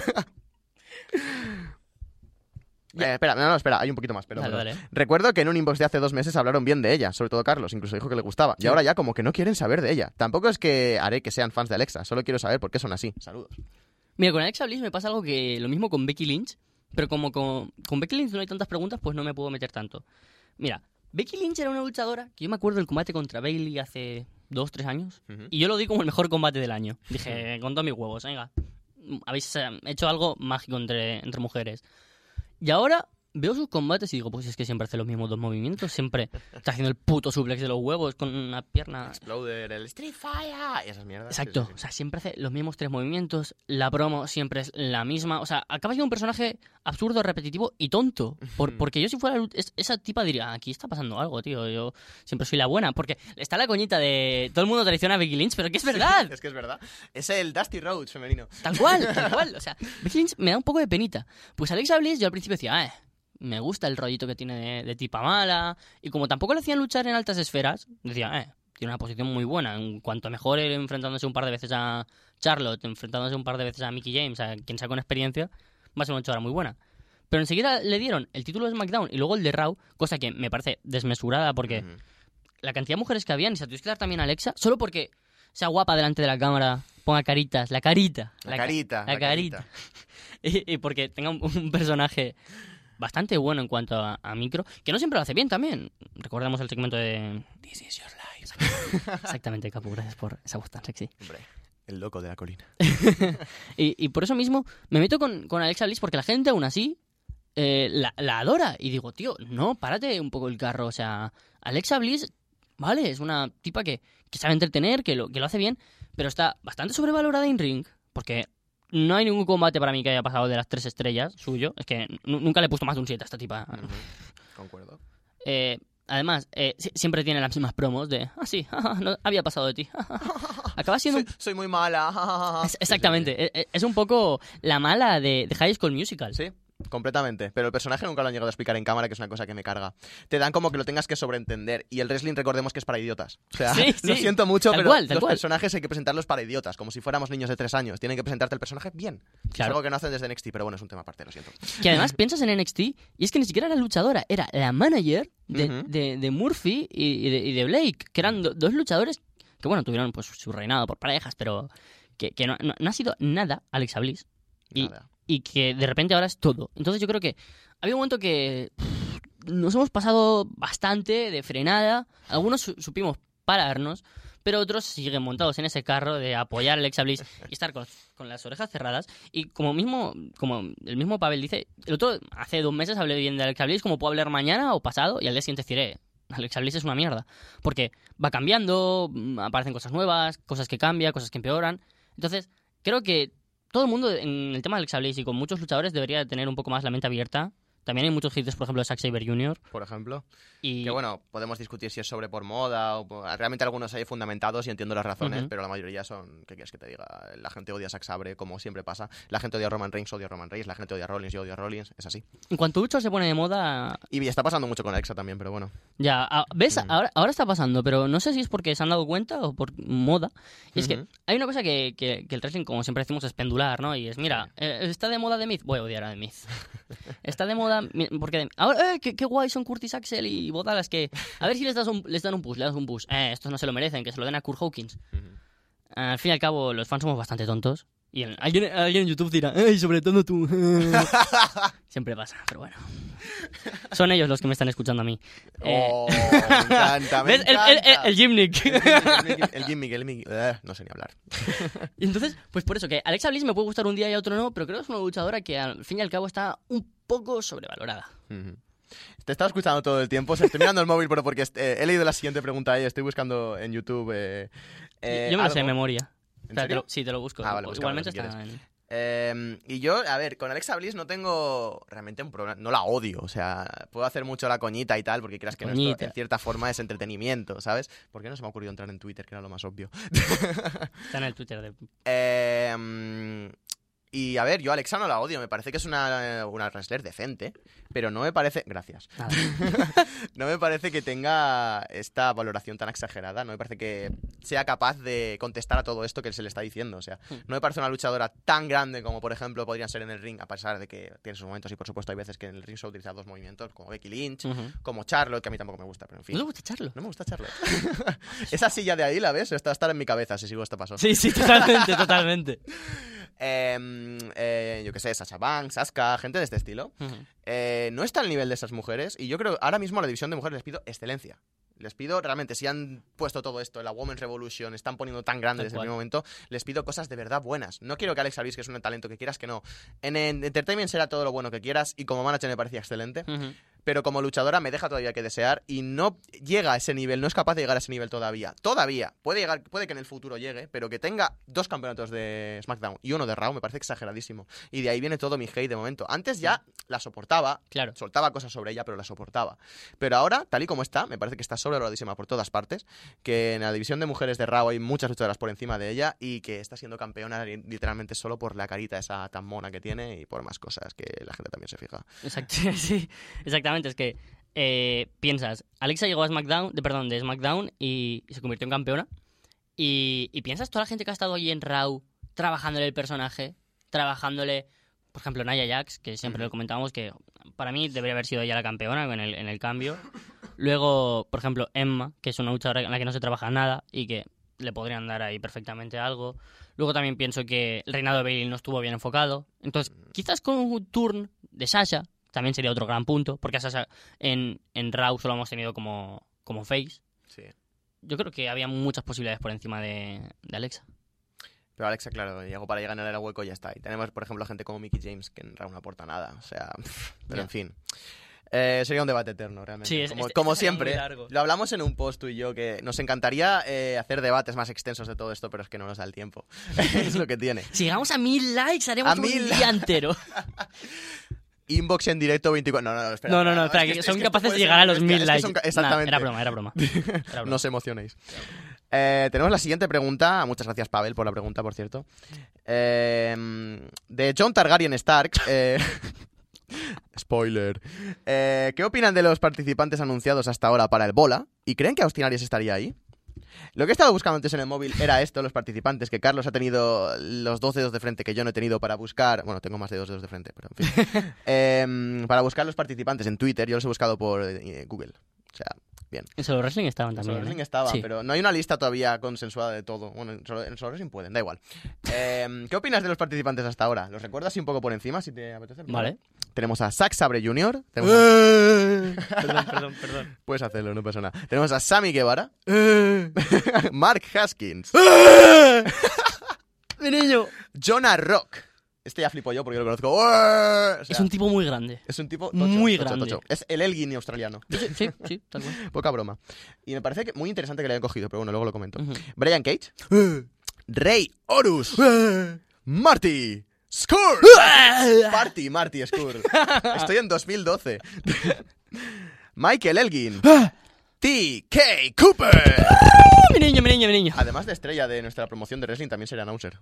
eh, espera, no, no, espera, hay un poquito más. Pero, dale, pero. Dale. Recuerdo que en un inbox de hace dos meses hablaron bien de ella, sobre todo Carlos, incluso dijo que le gustaba. Sí. Y ahora ya como que no quieren saber de ella. Tampoco es que haré que sean fans de Alexa, solo quiero saber por qué son así. Saludos. Mira, con Alexa Bliss me pasa algo que lo mismo con Becky Lynch, pero como con, con Becky Lynch no hay tantas preguntas, pues no me puedo meter tanto. Mira, Becky Lynch era una luchadora que yo me acuerdo del combate contra Bayley hace dos, tres años, uh-huh. y yo lo di como el mejor combate del año. Dije, con todos mis huevos, venga, habéis hecho algo mágico entre, entre mujeres. Y ahora veo sus combates y digo, pues es que siempre hace los mismos dos movimientos, siempre está haciendo el puto suplex de los huevos con una pierna... Exploder, el Street Fire y esas mierdas. Exacto, sí, sí, sí. O sea, siempre hace los mismos tres movimientos, la promo siempre es la misma, o sea, acaba siendo un personaje absurdo, repetitivo y tonto, por, porque yo si fuera esa tipa diría, aquí está pasando algo, tío, yo siempre soy la buena, porque está la coñita de todo el mundo traiciona a Becky Lynch, pero que es verdad. Es que es verdad, es el Dusty Rhodes femenino. Tal cual, tal cual, o sea, Becky Lynch me da un poco de penita. Pues Alexa Bliss yo al principio decía, eh, me gusta el rollito que tiene de, de tipa mala. Y como tampoco le hacían luchar en altas esferas, decía, eh, tiene una posición muy buena. En cuanto mejore enfrentándose un par de veces a Charlotte, enfrentándose un par de veces a Mickie James, a quien sea con experiencia, va a ser una luchadora muy buena. Pero enseguida le dieron el título de SmackDown y luego el de Raw, cosa que me parece desmesurada porque uh-huh. la cantidad de mujeres que habían, y se tuviste que dar también a Alexa, solo porque sea guapa delante de la cámara, ponga caritas, la carita. La, la carita. La, la carita. carita. y, y porque tenga un, un personaje... bastante bueno en cuanto a, a micro, que no siempre lo hace bien también. Recordemos el segmento de This is your life. Exactamente, Capu, gracias por esa voz tan sexy. Hombre, el loco de la colina. y, y por eso mismo me meto con, con Alexa Bliss porque la gente aún así eh, la, la adora. Y digo, tío, no, párate un poco el carro. O sea, Alexa Bliss, vale, es una tipa que, que sabe entretener, que lo, que lo hace bien, pero está bastante sobrevalorada en ring porque... no hay ningún combate para mí que haya pasado de las tres estrellas suyo. Es que n- nunca le he puesto más de un siete a esta tipa. Uh-huh. Concuerdo. Eh, además, eh, si- siempre tiene las mismas promos de... Ah, sí, no, había pasado de ti. Acaba siendo... Soy, soy muy mala. Es, exactamente. Sí, sí, sí. Es, es un poco la mala de, de High School Musical. Sí. Completamente, pero el personaje nunca lo han llegado a explicar en cámara, que es una cosa que me carga. Te dan como que lo tengas que sobreentender, y el wrestling, recordemos que es para idiotas. O sea, sí, sí. Lo siento mucho, tal pero cual, tal los cual. personajes hay que presentarlos para idiotas, como si fuéramos niños de tres años. Tienen que presentarte el personaje bien. Claro. Es algo que no hacen desde N X T, pero bueno, es un tema aparte, lo siento. Que además piensas en N X T, y es que ni siquiera era luchadora, era la manager de, Uh-huh. de, de Murphy y, y, de, y de Blake, que eran do- dos luchadores que, bueno, tuvieron pues su reinado por parejas, pero que, que no, no, no ha sido nada Alexa Bliss. Y, Nada. y que de repente ahora es todo. Entonces yo creo que había un momento que pff, nos hemos pasado bastante de frenada. Algunos su- supimos pararnos, pero otros siguen montados en ese carro de apoyar a Alexa Bliss y estar con, con las orejas cerradas. Y como mismo como el mismo Pavel dice, el otro hace dos meses hablé bien de Alexa Bliss, como puedo hablar mañana o pasado, y al día siguiente diré, Alexa Bliss es una mierda. Porque va cambiando, aparecen cosas nuevas, cosas que cambian, cosas que empeoran. Entonces, creo que todo el mundo en el tema de Alexa Bliss y con muchos luchadores debería tener un poco más la mente abierta. También hay muchos hits, por ejemplo, de Zack Sabre junior Por ejemplo. Y... Que bueno, podemos discutir si es sobre por moda o... por- Realmente algunos hay fundamentados y entiendo las razones, Ujú. pero la mayoría son... ¿Qué quieres que te diga? La gente odia a Zack Sabre, como siempre pasa. La gente odia a Roman Reigns, odia a Roman Reigns. La gente odia a Rollins y odia a Rollins. Es así. En cuanto lucho se pone de moda, Y está pasando mucho con Alexa también, pero bueno. ya, a- ¿ves? Mm. Ahora, ahora está pasando, pero no sé si es porque se han dado cuenta o por moda. Y es que Ujú. hay una cosa que, que, que el wrestling, como siempre decimos, es pendular, ¿no? Y es, mira, eh, está de moda The Miz, voy a odiar a The Miz. Está de moda, mi- porque ahora, eh, qué, qué guay son Curtis Axel y Bodalas, que a ver si les, das un, les dan un push, les das un push. Eh, estos no se lo merecen, que se lo den a Kurt Hawkins. Ujú. Al fin y al cabo, los fans somos bastante tontos. Y en- alguien, alguien en YouTube dirá, ¡ay, sobre todo tú! Siempre pasa, pero bueno. Son ellos los que me están escuchando a mí. Eh, Oh, me encanta, me ¿Ves? El, el, el, encanta. el gimmick. El gimmick, el gimmick, el gimmick. Eh, no sé ni hablar. Y entonces, pues por eso, que Alexa Bliss me puede gustar un día y otro no, pero creo que es una luchadora que al fin y al cabo está un poco sobrevalorada. Ujú. Te estaba escuchando todo el tiempo. O sea, estoy mirando el móvil, pero porque eh, he leído la siguiente pregunta y estoy buscando en YouTube. Eh, eh, Yo me lo sé de algo. memoria. ¿En Espera, te serio? lo- sí, te lo busco. Ah, vale, búscamelo Igualmente si está en... Eh, y yo, a ver, con Alexa Bliss no tengo realmente un problema. No la odio, o sea, puedo hacer mucho la coñita y tal, porque creas que no, esto, Coñita. en cierta forma es entretenimiento, ¿sabes? ¿Por qué no se me ha ocurrido entrar en Twitter, que era lo más obvio? Está en el Twitter de... Eh, mm, y a ver, yo a Alexa no la odio, me parece que es una, una wrestler decente, pero no me parece... Gracias. Nada. No me parece que tenga esta valoración tan exagerada, no me parece que sea capaz de contestar a todo esto que se le está diciendo, o sea, no me parece una luchadora tan grande como por ejemplo podrían ser en el ring, a pesar de que tiene sus momentos y por supuesto hay veces que en el ring se utiliza dos movimientos, como Becky Lynch, Ujú. como Charlotte, que a mí tampoco me gusta, pero en ¿No fin. te gusta echarlo? No me gusta Charlotte. Esa silla de ahí, ¿la ves? Está a estar en mi cabeza si sigo este paso. Sí, sí, totalmente, totalmente. Eh, eh, yo qué sé, Sasha Banks, Asuka, gente de este estilo. Ujú. Eh, no está al nivel de esas mujeres y yo creo que ahora mismo a la división de mujeres les pido excelencia. Les pido realmente, si han puesto todo esto en la Women's Revolution, están poniendo tan grande Tal desde el cual. primer momento, les pido cosas de verdad buenas. No quiero que Alexa Bliss, que es un talento que quieras que no. En, en Entertainment será todo lo bueno que quieras y como manager me parecía excelente, Ujú. pero como luchadora me deja todavía que desear y no llega a ese nivel, no es capaz de llegar a ese nivel todavía. Todavía. Puede llegar, puede que en el futuro llegue, pero que tenga dos campeonatos de SmackDown y uno de Raw me parece exageradísimo. Y de ahí viene todo mi hate de momento. Antes ya la soportaba, Claro. soltaba cosas sobre ella, pero la soportaba. Pero ahora, tal y como está, me parece que está sobrevaloradísima por todas partes, que en la división de mujeres de Raw hay muchas luchadoras por encima de ella y que está siendo campeona li- literalmente solo por la carita esa tan mona que tiene y por más cosas que la gente también se fija. Exacto, sí, exactamente. Es que eh, piensas, Alexa llegó a SmackDown, de, perdón, de SmackDown y, y se convirtió en campeona. Y, y piensas toda la gente que ha estado allí en Raw, trabajándole el personaje, trabajándole, por ejemplo, Nia Jax, que siempre lo comentábamos, que para mí debería haber sido ella la campeona en el, en el cambio. Luego, por ejemplo, Emma, que es una luchadora en la que no se trabaja nada y que le podrían dar ahí perfectamente algo. Luego también pienso que el reinado de Bayley no estuvo bien enfocado. Entonces, quizás con un turn de Sasha también sería otro gran punto, porque a Sasha en, en Raw solo hemos tenido como, como face. Sí. Yo creo que había muchas posibilidades por encima de, de Alexa. Pero Alexa, claro, llegó para llegar en el hueco y ya está. Y tenemos, por ejemplo, gente como Mickie James, que en Raw no aporta nada. O sea, pero Ya. en fin. Eh, sería un debate eterno, realmente. Sí, es- como este- como este sería muy siempre, largo. lo hablamos en un post tú y yo, que nos encantaría eh, hacer debates más extensos de todo esto, pero es que no nos da el tiempo. Es lo que tiene. Si llegamos a mil likes, haremos A un mil día entero. Inbox en directo veinticuatro. No, no, no, espera. No, no, no, es espera, que- que es son que esto capaces puede de ser llegar a una los bestia, mil es que likes. son ca- Nah, Exactamente. era broma, era broma. Era broma. No os emocionéis. Eh, tenemos la siguiente pregunta. Muchas gracias, Pavel, por la pregunta, por cierto. Eh, de John Targaryen Stark. eh, spoiler. Eh, ¿Qué opinan de los participantes anunciados hasta ahora para el Bola? ¿Y creen que Austin Aries estaría ahí? Lo que he estado buscando antes en el móvil era esto, los participantes, que Carlos ha tenido los dos dedos de frente que yo no he tenido para buscar... Bueno, tengo más de dos dedos de frente, pero en fin. Eh, para buscar los participantes en Twitter, yo los he buscado por eh, Google. O sea, bien. En Solo Wrestling estaban En también. Solo Wrestling ¿eh? estaban, Sí. pero no hay una lista todavía consensuada de todo. Bueno, en Solo, en Solo Wrestling pueden, da igual. Eh, ¿Qué opinas de los participantes hasta ahora? ¿Los recuerdas así un poco por encima, si te apetece? Vale. Tenemos a Zack Sabre junior Tenemos a... Perdón, perdón, perdón. Puedes hacerlo, no pasa nada. Tenemos a Sammy Guevara. Mark Haskins. ¡Mi niño! Jonah Rock. Este ya flipo yo porque lo conozco. O sea, Es un tipo muy grande. es un tipo tocho, muy tocho, grande. tocho. Es el Elgin australiano. Sí, sí, sí, tal cual. Poca broma. Y me parece que muy interesante que le hayan cogido, pero bueno, luego lo comento. Ujú. Brian Cage. Rey Horus. Marty. Skur. Party, Marty Skur. Estoy en dos mil doce. Michael Elgin. T K Cooper. ¡Mi niño, mi niño, mi niño! Además de estrella de nuestra promoción de wrestling, también sería announcer.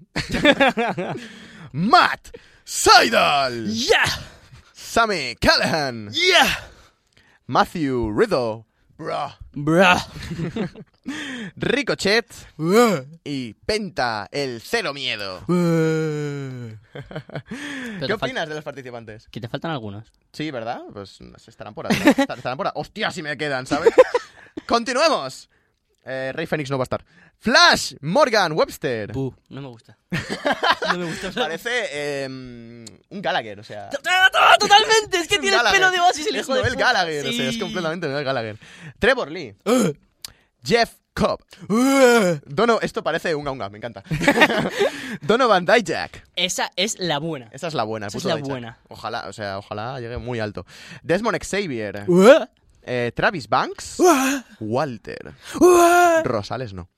Matt Seidel. ¡Ya! Sammy Callahan. ¡Ya! Matthew Riddle. Bro. Bra. Ricochet. Y Penta, el cero miedo. Pero ¿Qué te fal- opinas de los participantes? Que te faltan algunos. Sí, ¿verdad? Pues no sé, estarán por ahí. Estar- Estarán por ahí. ¡Hostia, si me quedan, ¿sabes? ¡Continuemos! Eh, Rey Fénix no va a estar. Flash Morgan Webster. Buh, no me gusta. No me gusta. Parece eh, un Gallagher, o sea... Totalmente, es que un tiene el Gallagher. pelo de Oasis el Es hijo de Noel puta. Gallagher, o sea, es Sí. completamente Noel Gallagher. Trevor Lee. Jeff Cobb. Dono, esto parece unga unga, me encanta. Donovan Dijak. Esa es la buena. Esa es la buena, el Esa es puto la Dijak. buena. Ojalá, o sea, ojalá llegue muy alto. Desmond Xavier. Eh, Travis Banks. Walter. Rosales no.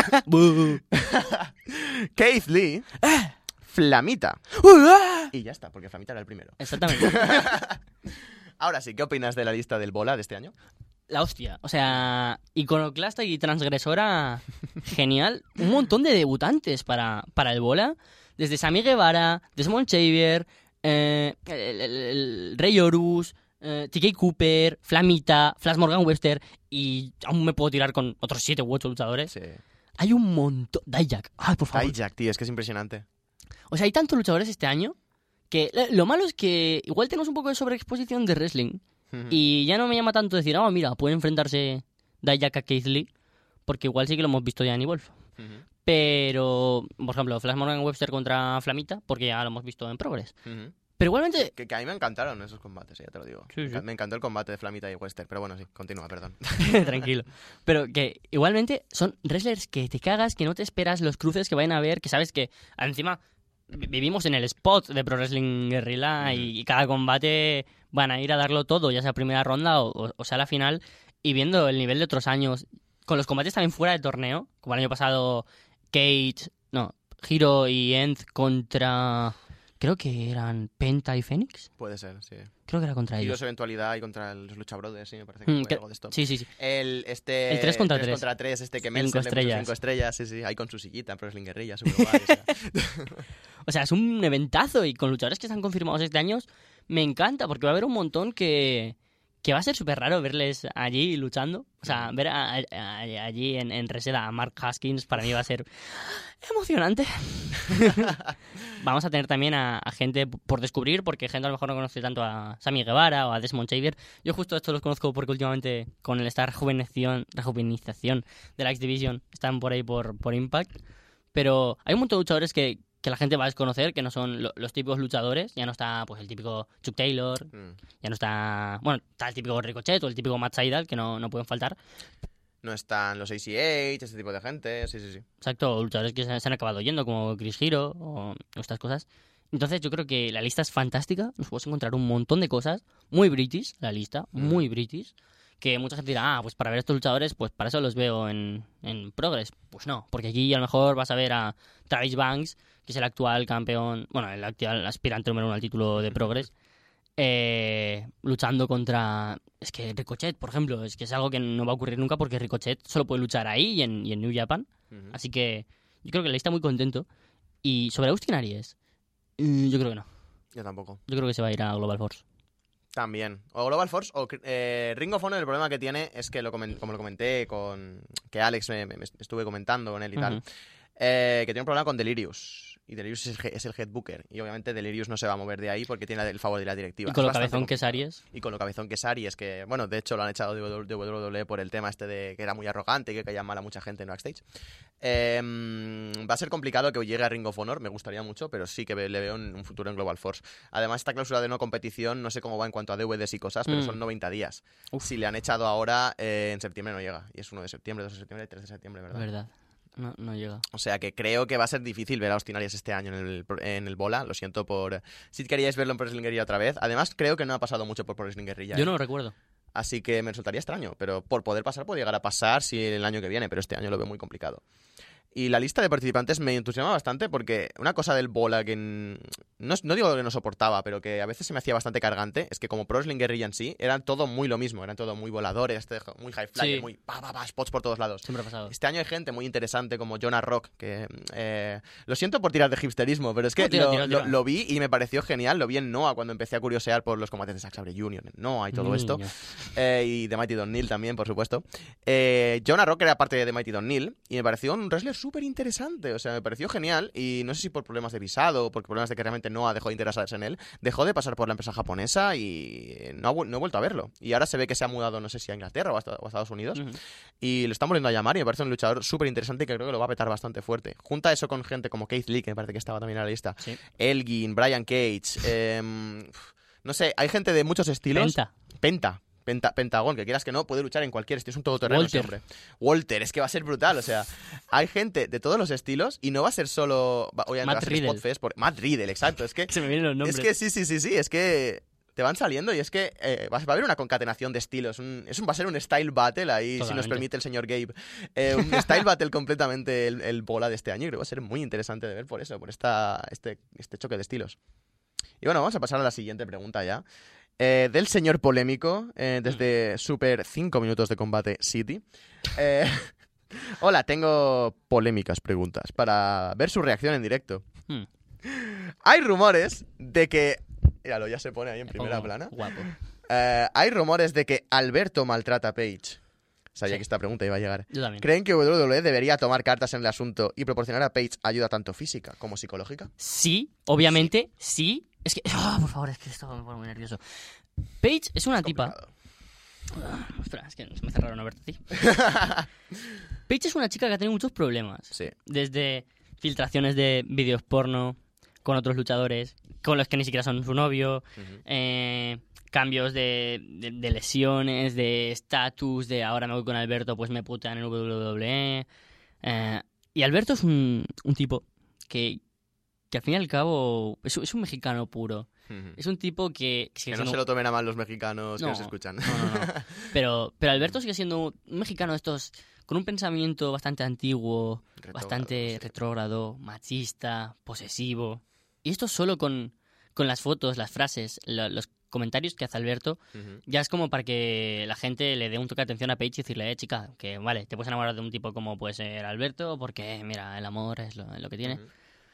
Keith Lee. Flamita. Y ya está, porque Flamita era el primero. Exactamente. Ahora sí, ¿qué opinas de la lista del Bola de este año? La hostia. O sea, iconoclasta y transgresora, genial. Un montón de debutantes para, para el Bola. Desde Sammy Guevara, Desmond Xavier, eh, el, el- el Rey Horus, eh, T K Cooper, Flamita, Flash Morgan Webster, y aún me puedo tirar con otros siete u ocho luchadores. Sí. Hay un montón... Dijak, ay, por favor. Dijak, tío, es que es impresionante. O sea, hay tantos luchadores este año que lo- lo malo es que igual tenemos un poco de sobreexposición de wrestling. Y ya no me llama tanto decir, oh, mira, puede enfrentarse Dijak a Keith Lee, porque igual sí que lo hemos visto ya en Evolve. Ujú, Pero, por ejemplo, Flash Morgan Webster contra Flamita, porque ya lo hemos visto en Progress. ujú. Pero igualmente... Que, que a mí me encantaron esos combates, ya te lo digo. Sí, sí. Me encantó el combate de Flamita y Wester, pero bueno, sí, continúa, perdón. Tranquilo. Pero que igualmente son wrestlers que te cagas, que no te esperas los cruces que vayan a ver, que sabes que encima vi- vivimos en el spot de Pro Wrestling Guerrilla y, y cada combate van a ir a darlo todo, ya sea primera ronda o, o- o sea la final, y viendo el nivel de otros años, con los combates también fuera de torneo, como el año pasado Cage, no, Hiro y End contra... Creo que eran Penta y Fénix. Puede ser, sí. Creo que era contra Y ellos. los eventualidad y contra los Lucha Brothers, sí, me parece que Mm, fue que- algo de esto. Sí, sí, sí. El, este, El tres contra tres. contra tres, este que Cinco Meltzer le puso estrellas. cinco estrellas, sí, sí, ahí con su sillita en Pro Wrestling Guerrilla, súper guay, o sea. O sea, es un eventazo y con luchadores que están confirmados este año me encanta porque va a haber un montón que, que va a ser súper raro verles allí luchando. O sea, ver a- a- a- allí en, en Reseda a Mark Haskins para mí va a ser emocionante. Vamos a tener también a, a gente por descubrir porque gente a lo mejor no conoce tanto a Sammy Guevara o a Desmond Xavier. Yo justo estos los conozco porque últimamente con esta rejuvenización, rejuvenización de la X-Division están por ahí por, por Impact. Pero hay un montón de luchadores que, que la gente va a desconocer, que no son lo- los típicos luchadores. Ya no está pues el típico Chuck Taylor, Mm. ya no está... Bueno, está el típico Ricochet o el típico Matt Sydal, que no, no pueden faltar. No están los A C H, este tipo de gente, sí, sí, sí. Exacto, o luchadores que se, se han acabado yendo, como Chris Hero o, o estas cosas. Entonces yo creo que la lista es fantástica. Nos podemos encontrar un montón de cosas. Muy british, la lista, muy british. Que mucha gente dirá, ah, pues para ver estos luchadores, pues para eso los veo en, en Progress. Pues no, porque aquí a lo mejor vas a ver a Travis Banks, que es el actual campeón, bueno, el actual aspirante número uno al título de Progress, eh, luchando contra... Es que Ricochet, por ejemplo, es que es algo que no va a ocurrir nunca porque Ricochet solo puede luchar ahí y en, y en New Japan. Ujú. Así que yo creo que la está muy contento. Y sobre Austin Aries, mm, yo creo que no. Yo tampoco. Yo creo que se va a ir a Global Force. También. O Global Force o eh, Ring of Honor, el problema que tiene es que, lo comen- como lo comenté con... que Alex me, me- me estuve comentando con él y tal, Ujú. eh, que tiene un problema con Delirious. Y Delirious es el, es el head booker. Y obviamente Delirious no se va a mover de ahí porque tiene el favor de la directiva. Y con Es lo bastante cabezón que es complicado. Aries. Y con lo cabezón que es Aries, que, bueno, de hecho lo han echado de W W E por el tema este de que era muy arrogante y que caía mal a mucha gente en backstage. Eh, va a ser complicado que llegue a Ring of Honor, me gustaría mucho, pero sí que ve- le veo en un futuro en Global Force. Además, esta cláusula de no competición, no sé cómo va en cuanto a D V Ds y cosas, pero Mm. son noventa días. Uf. Si le han echado ahora, eh, en septiembre no llega. Y es uno de septiembre, dos de septiembre, tres de septiembre, ¿verdad? Verdad. No, no llega. O sea que creo que va a ser difícil ver a Austin Aries este año en el, en el Bola. Lo siento por... Si queríais verlo en Pro Wrestling Guerrilla otra vez. Además, creo que no ha pasado mucho por Pro Wrestling Guerrilla. Yo ¿eh? no lo recuerdo. Así que me resultaría extraño. Pero por poder pasar, puede llegar a pasar si el año que viene. Pero este año lo veo muy complicado. Y la lista de participantes me entusiasma bastante porque una cosa del Bola que n- no, no digo que no soportaba, pero que a veces se me hacía bastante cargante, es que como Pro Wrestling Guerrilla en sí, eran todo muy lo mismo, eran todo muy voladores, este- muy high flyer, Sí. muy pa, pa, pa, spots por todos lados. Siempre ha pasado. Este año hay gente muy interesante como Jonah Rock, que eh, lo siento por tirar de hipsterismo, pero es que No, tira, lo, tira, tira. lo- lo vi y me pareció genial, lo vi en Noah cuando empecé a curiosear por los combates de Zack Sabre junior en Noah y todo esto. Niño. Eh, y de Mighty Don Neil también, por supuesto. Eh, Jonah Rock era parte de Mighty Don Neil y me pareció un wrestler súper interesante. O sea, me pareció genial y no sé si por problemas de visado o por problemas de que realmente Noah dejó de interesarse en él, dejó de pasar por la empresa japonesa y no ha, vu- no he vuelto a verlo. Y ahora se ve que se ha mudado, no sé si a Inglaterra o a, Esta- o a Estados Unidos, Ujú. y lo están volviendo a llamar y me parece un luchador súper interesante y que creo que lo va a petar bastante fuerte. Junta eso con gente como Keith Lee, que me parece que estaba también en la lista, Sí. Elgin, Brian Cage, em, no sé, hay gente de muchos estilos. Penta. Penta. Penta- Pentagón, que quieras que no, puede luchar en cualquier estilo, es un todoterreno ese Walter. hombre. Walter, es que va a ser brutal, o sea, hay gente de todos los estilos y no va a ser solo, va- obviamente Matt va a ser Riddle. Spotfest por Matt Riddle, exacto, es que Se me vienen los nombres. es que sí, sí, sí, sí, es que te van saliendo y es que eh, va va a haber una concatenación de estilos, un- es un, va a ser un style battle ahí, si nos Totalmente. permite el señor Gabe, eh, un style battle completamente el, el bola de este año y creo que va a ser muy interesante de ver por eso, por esta, este, este choque de estilos. Y bueno, vamos a pasar a la siguiente pregunta ya. Eh, del señor polémico, eh, desde Super cinco minutos de combate City. Eh, hola, tengo polémicas preguntas para ver su reacción en directo. Hmm. Hay rumores de que... Míralo, ya se pone ahí en primera Oh, plana. Guapo. Eh, hay rumores de que Alberto maltrata a Paige. Sabía Sí. que esta pregunta iba a llegar. Yo también. ¿Creen que W W E debería tomar cartas en el asunto y proporcionar a Paige ayuda tanto física como psicológica? Sí, obviamente, sí. Es que, ah, por favor, es que esto me pone muy nervioso. Paige es una tipa. Complicado. Ah, espera, es que se me hace raro no verte a ti. Paige es una chica que ha tenido muchos problemas. Sí. Desde filtraciones de vídeos porno con otros luchadores, con los que ni siquiera son su novio, Ujú. eh, cambios de, de- de lesiones, de estatus, de ahora me voy con Alberto, pues me putean en W W E. Eh, y Alberto es un, un tipo que, que al fin y al cabo es, un- es un mexicano puro. Ujú. Es un tipo que... que sigue Que no siendo- se lo tomen a mal los mexicanos que No, nos escuchan. No, no, no. Pero, pero Alberto sigue siendo un mexicano de estos con un pensamiento bastante antiguo, Retrógrado, bastante sí. retrógrado, machista, posesivo. Y esto solo con, con las fotos, las frases, lo- los comentarios que hace Alberto, Ujú. ya es como para que la gente le dé un toque de atención a Paige y decirle, eh, chica, que vale, te puedes enamorar de un tipo como puede ser Alberto, porque, mira, el amor es lo, lo que tiene. Ujú.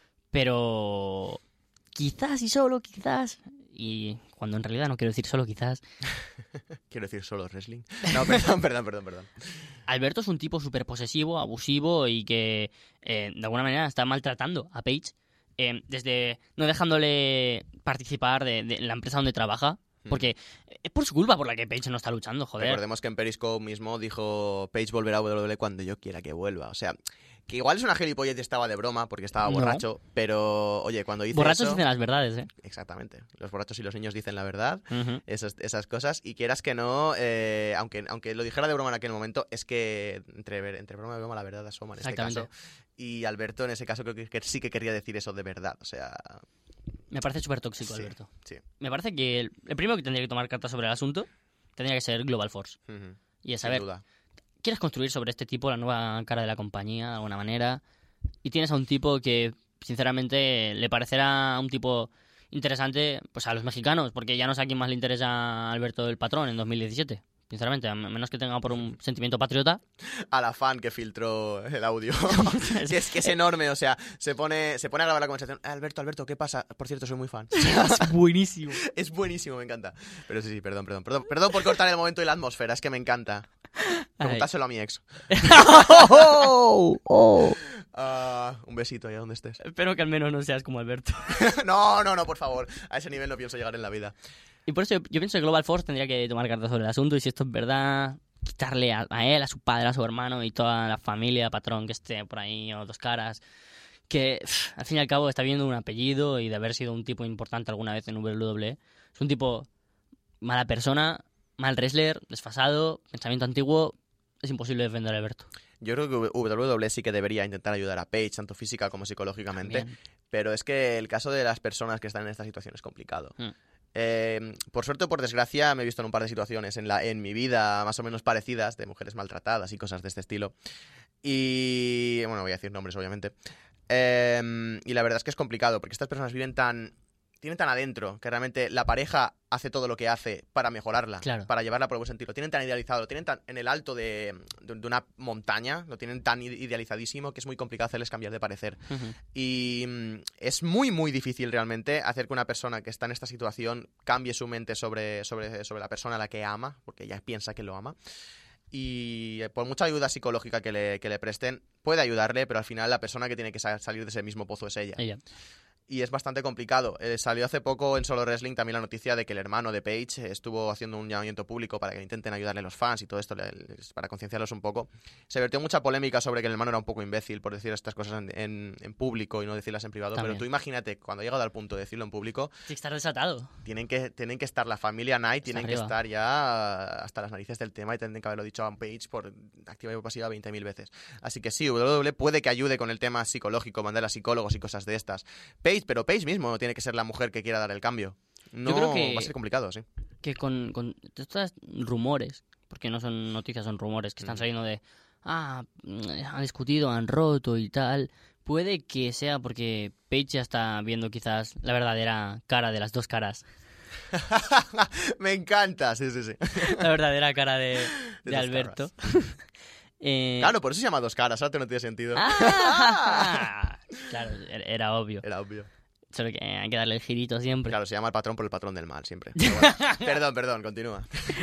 Pero quizás y solo quizás, y cuando en realidad no quiero decir solo quizás, Quiero decir solo wrestling. No, perdón, perdón, perdón, perdón. Alberto es un tipo súper posesivo, abusivo y que eh, de alguna manera está maltratando a Paige, eh, desde no dejándole participar de, de la empresa donde trabaja, porque es por su culpa por la que Paige no está luchando, joder. Recordemos que en Periscope mismo dijo Paige volverá a W W E cuando yo quiera que vuelva. O sea, que igual es una gilipollez y estaba de broma porque estaba No. borracho, pero oye, cuando dice Borrachos eso... dicen las verdades, ¿eh? Exactamente. Los borrachos y los niños dicen la verdad. Ujú. Esas, esas cosas, y quieras que no, eh, aunque, aunque lo dijera de broma en aquel momento, es que entre, ver- entre broma y broma la verdad asoma en este Exactamente. caso. Y Alberto en ese caso creo que, que sí que querría decir eso de verdad, o sea... Me parece súper tóxico, sí, Alberto. sí. Me parece que el, el primero que tendría que tomar cartas sobre el asunto tendría que ser Global Force. Ujú, Y es sin saber, duda. ¿quieres construir sobre este tipo la nueva cara de la compañía de alguna manera? Y tienes a un tipo que, sinceramente, le parecerá un tipo interesante pues a los mexicanos, porque ya no sé a quién más le interesa a Alberto el Patrón en dos mil diecisiete. Sinceramente, a menos que tenga por un sentimiento patriota. A la fan que filtró el audio. que, es, que es enorme, o sea, se pone, se pone a grabar la conversación. Alberto, Alberto, ¿qué pasa? Por cierto, soy muy fan. Es buenísimo. Es buenísimo, me encanta. Pero sí, sí, perdón, perdón. Perdón, perdón por cortar el momento y la atmósfera, es que me encanta. Preguntáselo a mi ex. oh, oh. Ah, un besito allá donde estés. Espero que al menos no seas como Alberto. No, no, no, por favor. A ese nivel no pienso llegar en la vida. Y por eso yo, yo pienso que Global Force tendría que tomar cartas sobre el asunto y si esto es verdad, quitarle a, a él, a su padre, a su hermano y toda la familia, patrón que esté por ahí o dos caras, que pff, al fin y al cabo está viendo un apellido y de haber sido un tipo importante alguna vez en W W E. Es un tipo mala persona, mal wrestler, desfasado, pensamiento antiguo. Es imposible defender a Alberto. Yo creo que W W E sí que debería intentar ayudar a Paige, tanto física como psicológicamente. También. Pero es que el caso de las personas que están en esta situación es complicado. Mm. Eh, por suerte o por desgracia me he visto en un par de situaciones en, la, en mi vida más o menos parecidas de mujeres maltratadas y cosas de este estilo. Y bueno, voy a decir nombres obviamente. Eh, y la verdad es que es complicado porque estas personas viven tan... tienen tan adentro que realmente la pareja hace todo lo que hace para mejorarla, Claro. para llevarla por el buen sentido. Lo tienen tan idealizado, lo tienen tan en el alto de, de, de una montaña, lo tienen tan idealizadísimo que es muy complicado hacerles cambiar de parecer. Uh-huh. Y mm, es muy, muy difícil realmente hacer que una persona que está en esta situación cambie su mente sobre, sobre, sobre la persona a la que ama, porque ella piensa que lo ama. Y eh, por mucha ayuda psicológica que le, que le presten, puede ayudarle, pero al final la persona que tiene que sa- salir de ese mismo pozo es ella. Ella. Y es bastante complicado. Eh, salió hace poco en Solo Wrestling también la noticia de que el hermano de Paige estuvo haciendo un llamamiento público para que intenten ayudarle a los fans y todo esto, le- les- para concienciarlos un poco. Se vertió mucha polémica sobre que el hermano era un poco imbécil por decir estas cosas en, en- en público y no decirlas en privado. También. Pero tú imagínate, cuando ha llegado al punto de decirlo en público, Tiene que estar desatado. tienen que, tienen que estar la familia Knight, tienen que arriba. estar ya hasta las narices del tema y tienen que haberlo dicho a Paige por activa y por pasiva veinte mil veces. Así que sí, W W E puede que ayude con el tema psicológico, mandar a psicólogos y cosas de estas. Paige, pero Paige mismo no tiene que ser la mujer que quiera dar el cambio. No, Yo creo que- va a ser complicado, sí. Que con, con estos rumores, porque no son noticias, son rumores que están Ujú. saliendo de, ah, mm, han discutido, han roto y tal, puede que sea porque Paige ya está viendo quizás la verdadera cara de las dos caras. Me encanta, sí, sí, sí. La verdadera cara de, de dos Alberto. Eh, Claro, por eso se llama Dos Caras, ahora no tiene sentido. ¡ah! Claro, era era obvio. Era obvio. Solo que hay que darle el girito siempre. Claro, se llama el patrón por el patrón del mal, siempre. Pero bueno. Perdón, perdón, continúa.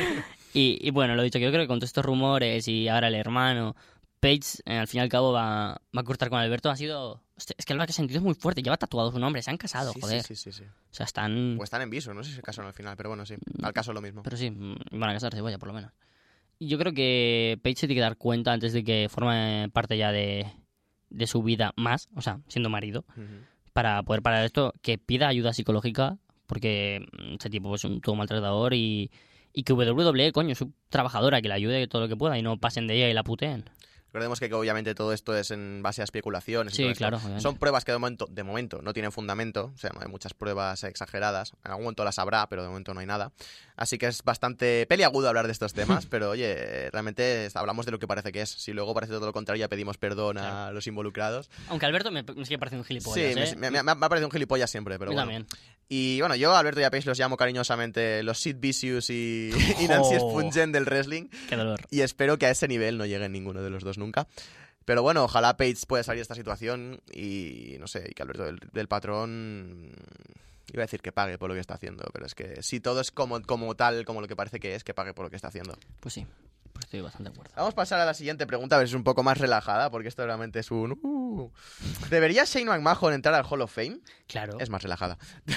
Y, y bueno, lo dicho, que yo creo que con todos estos rumores y ahora el hermano, Paige, eh, al fin y al cabo, va, va a cortar con Alberto. Ha sido... Hostia, es que lo que he sentido es muy fuerte. Lleva tatuado su nombre. Se han casado, Sí, joder. sí, sí, sí, sí. O sea, están... Pues están en viso, no sé si se casaron al final, pero bueno, sí. Al caso lo mismo. Pero sí, mm, van a casarse, vaya, por lo menos. Y yo creo que Paige se tiene que dar cuenta antes de que forme parte ya de, de su vida más, o sea, siendo marido, Ujú. para poder parar esto, que pida ayuda psicológica, porque mm, este tipo es un todo maltratador y, y que W W E, coño, es su trabajadora, que la ayude todo lo que pueda y no pasen de ella y la puteen. Recordemos que obviamente todo esto es en base a especulaciones. y Sí, todo esto. claro, obviamente. Son pruebas que de momento, de momento no tienen fundamento, o sea, no hay muchas pruebas exageradas. En algún momento las habrá, pero de momento no hay nada. Así que es bastante peliagudo hablar de estos temas, pero oye, realmente hablamos de lo que parece que es. Si luego parece todo lo contrario, ya pedimos perdón a Claro. los involucrados. Aunque Alberto me, me sigue pareciendo un Sí, gilipollas, me, ¿eh? me- me- me ha parecido un gilipollas siempre, pero Yo bueno. también. Y bueno, yo a Alberto y a Paige los llamo cariñosamente los Sid Vicious y, y Nancy Oh. Spungen del wrestling. Qué dolor. Y espero que a ese nivel no llegue ninguno de los dos nunca. Pero bueno, ojalá Paige pueda salir de esta situación y no sé, y que Alberto del, del Patrón, iba a decir que pague por lo que está haciendo, pero es que si todo es como, como tal, como lo que parece que es, que pague por lo que está haciendo. Pues sí, pues estoy bastante de acuerdo. Vamos a pasar a la siguiente pregunta, a ver si es un poco más relajada, porque esto realmente es un... Uh. ¿Debería Shane McMahon entrar al Hall of Fame? Claro, Es más relajada.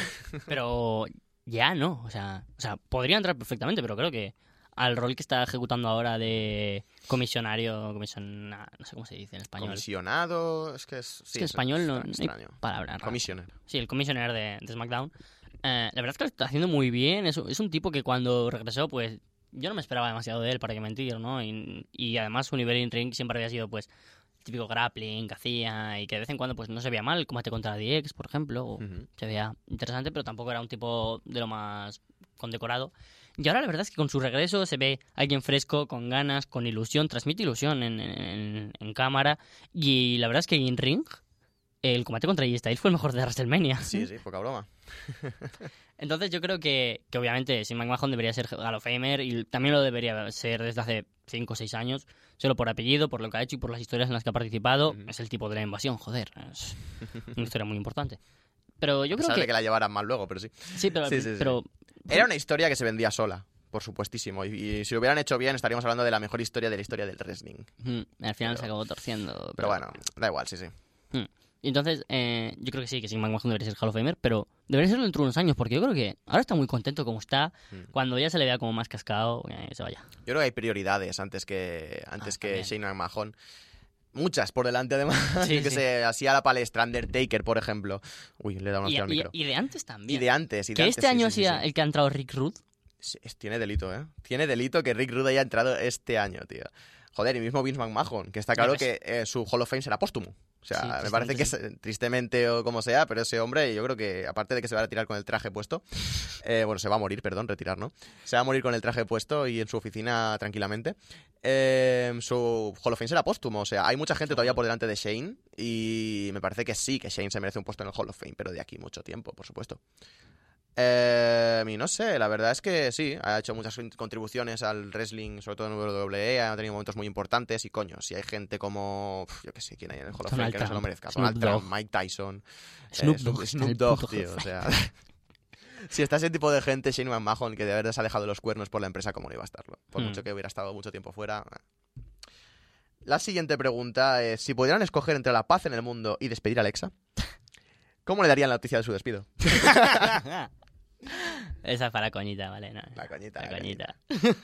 pero ya no, o sea, o sea, podría entrar perfectamente, pero creo que al rol que está ejecutando ahora de comisionario, comisiona, no sé cómo se dice en español. Comisionado, es que es... Es Sí, que en es español no, extra- no hay extraño. palabra rara. Commissioner. Sí, el commissioner de, de SmackDown. Eh, la verdad es que lo está haciendo muy bien. Es, es un tipo que cuando regresó, pues yo no me esperaba demasiado de él, para qué mentir, ¿no? Y, y además su nivel en ring siempre había sido, pues, el típico grappling que hacía y que de vez en cuando, pues, no se veía mal, el combate contra D X, por ejemplo. o Ujú. Se veía interesante, pero tampoco era un tipo de lo más condecorado. Y ahora la verdad es que con su regreso se ve alguien fresco, con ganas, con ilusión, transmite ilusión en, en, en cámara. Y la verdad es que en ring, el combate contra A J Styles fue el mejor de WrestleMania. Sí, sí, poca broma. Entonces yo creo que, que obviamente Shane McMahon debería ser Hall of Famer y también lo debería ser desde hace cinco o seis años, solo por apellido, por lo que ha hecho y por las historias en las que ha participado. Ujú. Es el tipo de la invasión, joder. Es una historia muy importante. Pero yo A creo pesar que... de que la llevaran mal luego, pero sí. Sí, pero... Sí, sí, sí. pero Era una historia que se vendía sola, por supuestísimo. Y, y si lo hubieran hecho bien, estaríamos hablando de la mejor historia de la historia del wrestling. mm, al final Pero- se acabó torciendo. Pero, Pero bueno, da igual, sí, sí. Hmm. Y entonces, eh, yo creo que sí, que Shane McMahon debería ser Hall of Famer, pero debería serlo dentro de unos años, porque yo creo que ahora está muy contento como está. Mm. Cuando ya se le vea como más cascado, eh, se vaya. Yo creo que hay prioridades antes que antes Ah, que también. Shane McMahon. Muchas por delante, además. Sí, Yo que sí. sé, así a la palestra, Undertaker, por ejemplo. Uy, le he dado una Y, hostia al y- micro. y de antes también. Y de antes, y de que antes, este sí, año sí, sí, sea sí. el que ha entrado Rick Rude. Sí, es- tiene delito, ¿eh? Tiene delito que Rick Rude haya entrado este año, tío. Joder, y mismo Vince McMahon, que está claro Ya que eh, su Hall of Fame será póstumo. O sea, Sí, me parece que tristemente es, tristemente o como sea, pero ese hombre, yo creo que, aparte de que se va a retirar con el traje puesto, eh, bueno, se va a morir, perdón, retirar, ¿no? Se va a morir con el traje puesto y en su oficina tranquilamente. Eh, su Hall of Fame será póstumo, o sea, hay mucha gente todavía por delante de Shane y me parece que sí, que Shane se merece un puesto en el Hall of Fame, pero de aquí mucho tiempo, por supuesto. Eh, y no sé, la verdad es que sí, ha hecho muchas contribuciones al wrestling, sobre todo en W W E, ha tenido momentos muy importantes y coño, si hay gente como, uf, yo qué sé, quién hay en el Hall of Fame Donald que no se lo Trump, merezca, Snoop Donald Trump, Dogg. Mike Tyson, Snoop eh, Dogg está en Snoop el Dogg, puto tío, Hall o of sea, si está ese tipo de gente, Shane McMahon, que de verdad se ha dejado los cuernos por la empresa, ¿cómo no iba a estarlo? Por Hmm. mucho que hubiera estado mucho tiempo fuera. eh. La siguiente pregunta es, si pudieran escoger entre la paz en el mundo y despedir a Alexa, ¿cómo le darían la noticia de su despido? Esa es para coñita, vale. No. La coñita, La la coñita.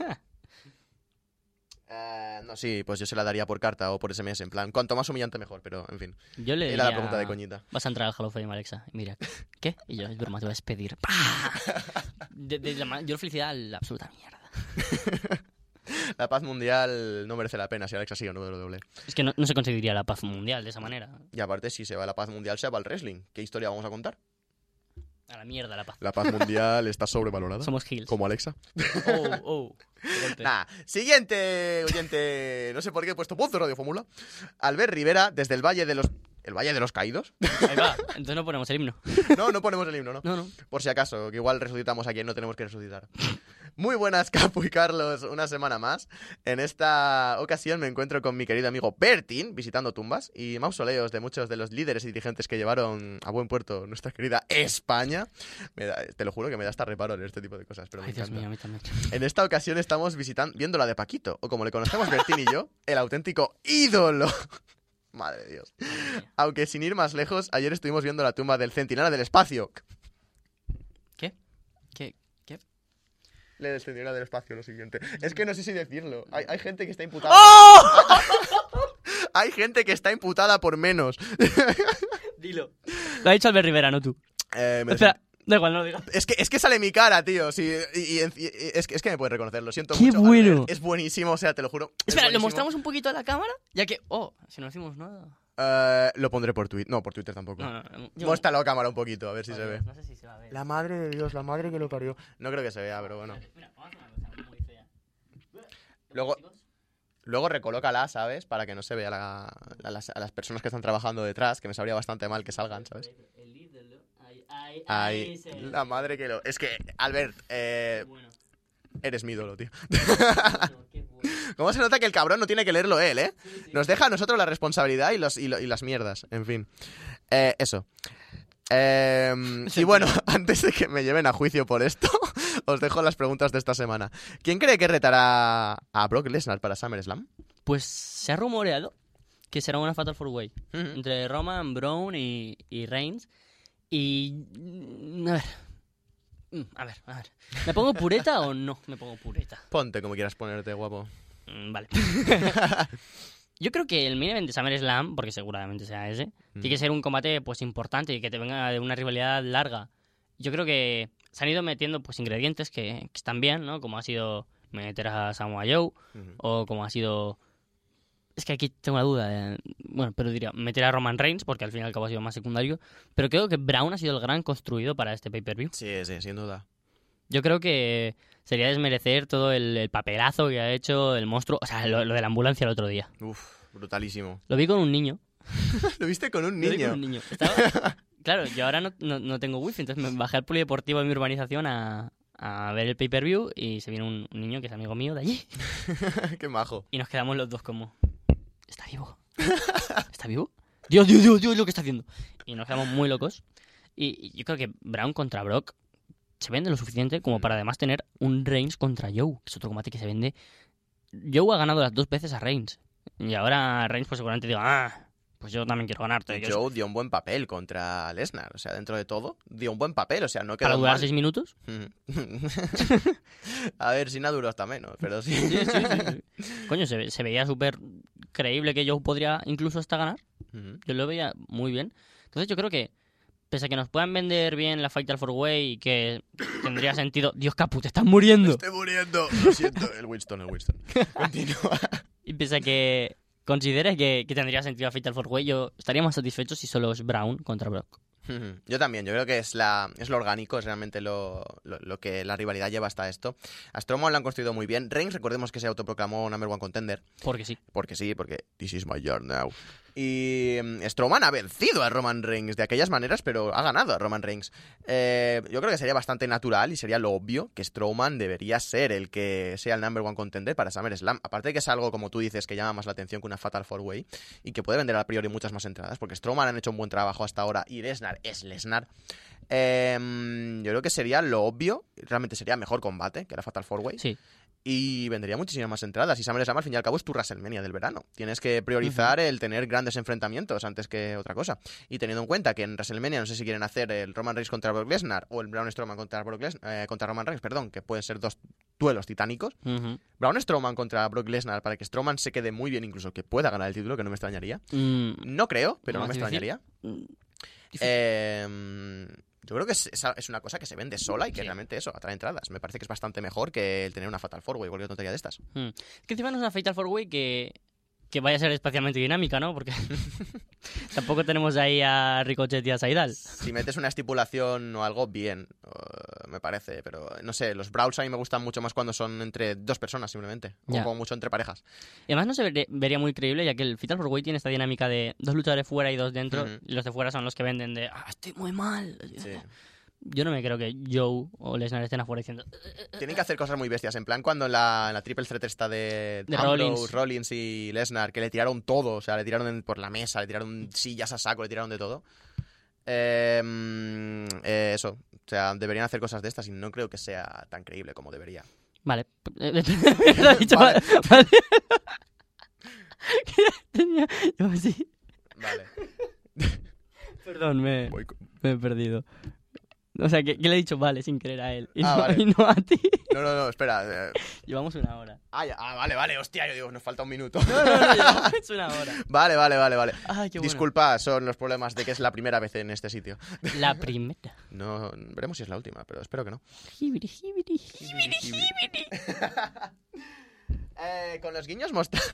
Eh, no, sí, pues yo se la daría por carta o por S M S, en plan, cuanto más humillante mejor, pero en fin. Yo le Era diría... la pregunta de coñita. Vas a entrar al Hall of Fame, Alexa. Y mira, ¿qué? Y yo, es broma, te voy a despedir. ¡Pah! De, de la ma- yo felicidad a la absoluta mierda. La paz mundial no merece la pena si Alexa sigue en W W E. Es que no, no se conseguiría la paz mundial de esa manera. Y aparte, si se va la paz mundial, se va el wrestling. ¿Qué historia vamos a contar? A la mierda la paz. La paz mundial está sobrevalorada. Somos heels. Como Alexa. Oh, oh. Qué golpe. Nah, siguiente oyente. No sé por qué he puesto voz de Radio Fórmula. Albert Rivera, desde el Valle de los. ¿El Valle de los Caídos? Ahí va. Entonces no ponemos el himno. No, no ponemos el himno, ¿no? No, no. Por si acaso, que igual resucitamos a quien no tenemos que resucitar. Muy buenas, Capu y Carlos, una semana más. En esta ocasión me encuentro con mi querido amigo Bertin, visitando tumbas y mausoleos de muchos de los líderes y dirigentes que llevaron a buen puerto nuestra querida España. Me da- te lo juro que me da hasta reparo en este tipo de cosas, pero me Ay, Dios encanta. mío, a mí también. En esta ocasión estamos visitando, viendo la de Paquito, o como le conocemos Bertín y yo, el auténtico ídolo. Madre de Dios. Aunque sin ir más lejos, ayer estuvimos viendo la tumba del centinela del espacio. ¿Qué? ¿Qué? ¿Qué? Le del centinela del espacio, lo siguiente. Es que no sé si decirlo. Hay, hay gente que está imputada. Hay gente que está imputada por menos. Dilo. Lo ha dicho Albert Rivera, no tú. Eh, me Espera, da igual, no lo digas. Es que, es que sale mi cara, tío. Sí, y, y- y- es, que, es que me puedes reconocer, lo siento ¡Qué mucho. bueno! Albert. Es buenísimo, o sea, te lo juro. es Espera, ¿lo buenísimo. mostramos un poquito a la cámara? Ya que, oh, si no decimos nada. Eh, lo pondré por Twitter. No, por Twitter tampoco. No, no, no. yo- Muéstralo a cámara un poquito, a ver si Joder, se ve. No sé si se va a ver. La madre de Dios, la madre que lo parió. No creo que se vea, pero bueno. Mira, vamos a hacer una cosa muy fea. Luego, luego recolócala, ¿sabes? Para que no se vea la- a, las, a las personas que están trabajando detrás, que me sabría bastante mal que salgan, ¿sabes? El ídolo. Ahí, ahí, Ay, ahí se- la madre que lo... Es que, Albert, eh, Bueno, eres mi ídolo, tío. bueno, qué bueno. ¿Cómo se nota que el cabrón no tiene que leerlo él, eh? Sí, sí. Nos deja a nosotros la responsabilidad y, los, y, lo- y las mierdas, en fin. Eh, eso. Eh, y bueno, antes de que me lleven a juicio por esto, os dejo las preguntas de esta semana. ¿Quién cree que retará a Brock Lesnar para SummerSlam? Pues se ha rumoreado que será una Fatal Four Way entre Roman, Brown y, y Reigns. Y. mm, A ver. Mm, A ver, a ver. ¿Me pongo pureta o no me pongo pureta? Ponte como quieras ponerte, guapo. Mm, Vale. Yo creo que el main event de SummerSlam, porque seguramente sea ese, tiene que ser un combate pues importante y que te venga de una rivalidad larga. Yo creo que se han ido metiendo pues ingredientes que, que están bien, ¿no? Como ha sido meter a Samoa Joe Ujú. o como ha sido... Es que aquí tengo una duda. eh, Bueno, pero diría meter a Roman Reigns porque al fin y al cabo ha sido más secundario. Pero creo que Braun ha sido el gran construido para este pay-per-view. Sí, sí, sin duda. Yo creo que sería desmerecer todo el, el papelazo que ha hecho el monstruo. O sea, lo, lo de la ambulancia el otro día. Uf, brutalísimo. Lo vi con un niño. ¿Lo viste con un Lo vi niño? con un niño. Estaba... Claro, yo ahora no, no, no tengo wifi, entonces me bajé al polideportivo de mi urbanización a, a ver el pay-per-view y se viene un, un niño que es amigo mío de allí. Qué majo. Y nos quedamos los dos como... ¿Está vivo? ¿Está vivo? Dios, Dios, Dios, Dios, lo que está haciendo. Y nos quedamos muy locos. Y, y yo creo que Braun contra Brock se vende lo suficiente como para además tener un Reigns contra Joe, que es otro combate que se vende. Joe ha ganado las dos veces a Reigns. Y ahora Reigns pues seguramente diga, ah, pues yo también quiero ganarte. Yo Joe dio un buen papel contra Lesnar, o sea, dentro de todo, dio un buen papel, o sea, no quedó ¿Para durar mal. seis minutos? A ver, Cena duró hasta menos, pero sí. Sí, sí, sí, sí. Coño, se, ve- se veía súper creíble que Joe podría incluso hasta ganar. Ujú. Yo lo veía muy bien. Entonces yo creo que, pese a que nos puedan vender bien la Fatal four Way y que tendría sentido... Dios, Capu, te estás muriendo. Estoy muriendo, lo siento. El Winston, el Winston. Continúa. Y pese a que consideres que, que tendría sentido la Fatal four Way, yo estaría más satisfecho si solo es Brown contra Brock. Ujú. Yo también, yo creo que es la es lo orgánico, es realmente lo, lo, lo que la rivalidad lleva hasta esto. A Strowman lo han construido muy bien. Reigns, recordemos que se autoproclamó number one contender. Porque sí. Porque sí, porque this is my yard now. Y mm, Strowman ha vencido a Roman Reigns de aquellas maneras, pero ha ganado a Roman Reigns. Eh, yo creo que sería bastante natural y sería lo obvio que Strowman debería ser el que sea el number one contender para SummerSlam. Aparte de que es algo, como tú dices, que llama más la atención que una Fatal four Way y que puede vender a priori muchas más entradas, porque Strowman han hecho un buen trabajo hasta ahora y Lesnar es Lesnar. Eh, yo creo que sería lo obvio, realmente sería mejor combate que la Fatal four Way. Sí. Y vendería muchísimas más entradas. Y SummerSlam, al fin y al cabo, es tu WrestleMania del verano. Tienes que priorizar uh-huh. el tener grandes enfrentamientos antes que otra cosa. Y teniendo en cuenta que en WrestleMania no sé si quieren hacer el Roman Reigns contra Brock Lesnar o el Braun Strowman contra, Brock Lesnar, eh, contra Roman Reigns, perdón, que pueden ser dos duelos titánicos. Uh-huh. Braun Strowman contra Brock Lesnar para que Strowman se quede muy bien, incluso que pueda ganar el título, que no me extrañaría. Mm. No creo, pero no me difícil. extrañaría. Mm. Eh... Yo creo que es, es una cosa que se vende sola y que sí. realmente eso, atrae entradas. Me parece que es bastante mejor que el tener una Fatal four Way o cualquier tontería de estas. Mm. Es que encima no es una Fatal four Way que, que vaya a ser especialmente dinámica, ¿no? Porque tampoco tenemos ahí a Ricochet y a Saidal. Si metes una estipulación o algo, bien, uh, me parece. Pero no sé, los brawls a mí me gustan mucho más cuando son entre dos personas simplemente. O Ya. como mucho entre parejas. Y además no se ver- vería muy creíble, ya que el Fatal four Way tiene esta dinámica de dos luchadores fuera y dos dentro. Ujú. Y los de fuera son los que venden de, ah, estoy muy mal. Sí. Yo no me creo que Joe o Lesnar estén afuera diciendo... Tienen que hacer cosas muy bestias. En plan, cuando en la, en la triple threat esta de, De Ambrose, Rollins. Rollins y Lesnar, que le tiraron todo. O sea, le tiraron en- por la mesa, le tiraron sillas a saco, le tiraron de todo. Eh, mm, eh, eso. O sea, deberían hacer cosas de estas y no creo que sea tan creíble como debería. Vale. Lo ha dicho, Vale. vale. Vale. Tenía... Yo así... Vale. Perdón, me, Voy con- me he perdido. O sea, que, que le he dicho vale sin querer a él. Y, Ah, no, vale. y no a ti. No, no, no, espera. eh. Llevamos una hora. Ah, ya- ah, vale, vale, hostia, yo digo, nos falta un minuto. No, no, no, llevamos una hora. Vale, vale, vale, vale. Ay, qué bueno. Disculpa, son los problemas de que es la primera vez en este sitio. La primera. No, veremos si es la última, pero espero que no. Hibiri, hibiri, hibiri. Eh, con los guiños mostrados.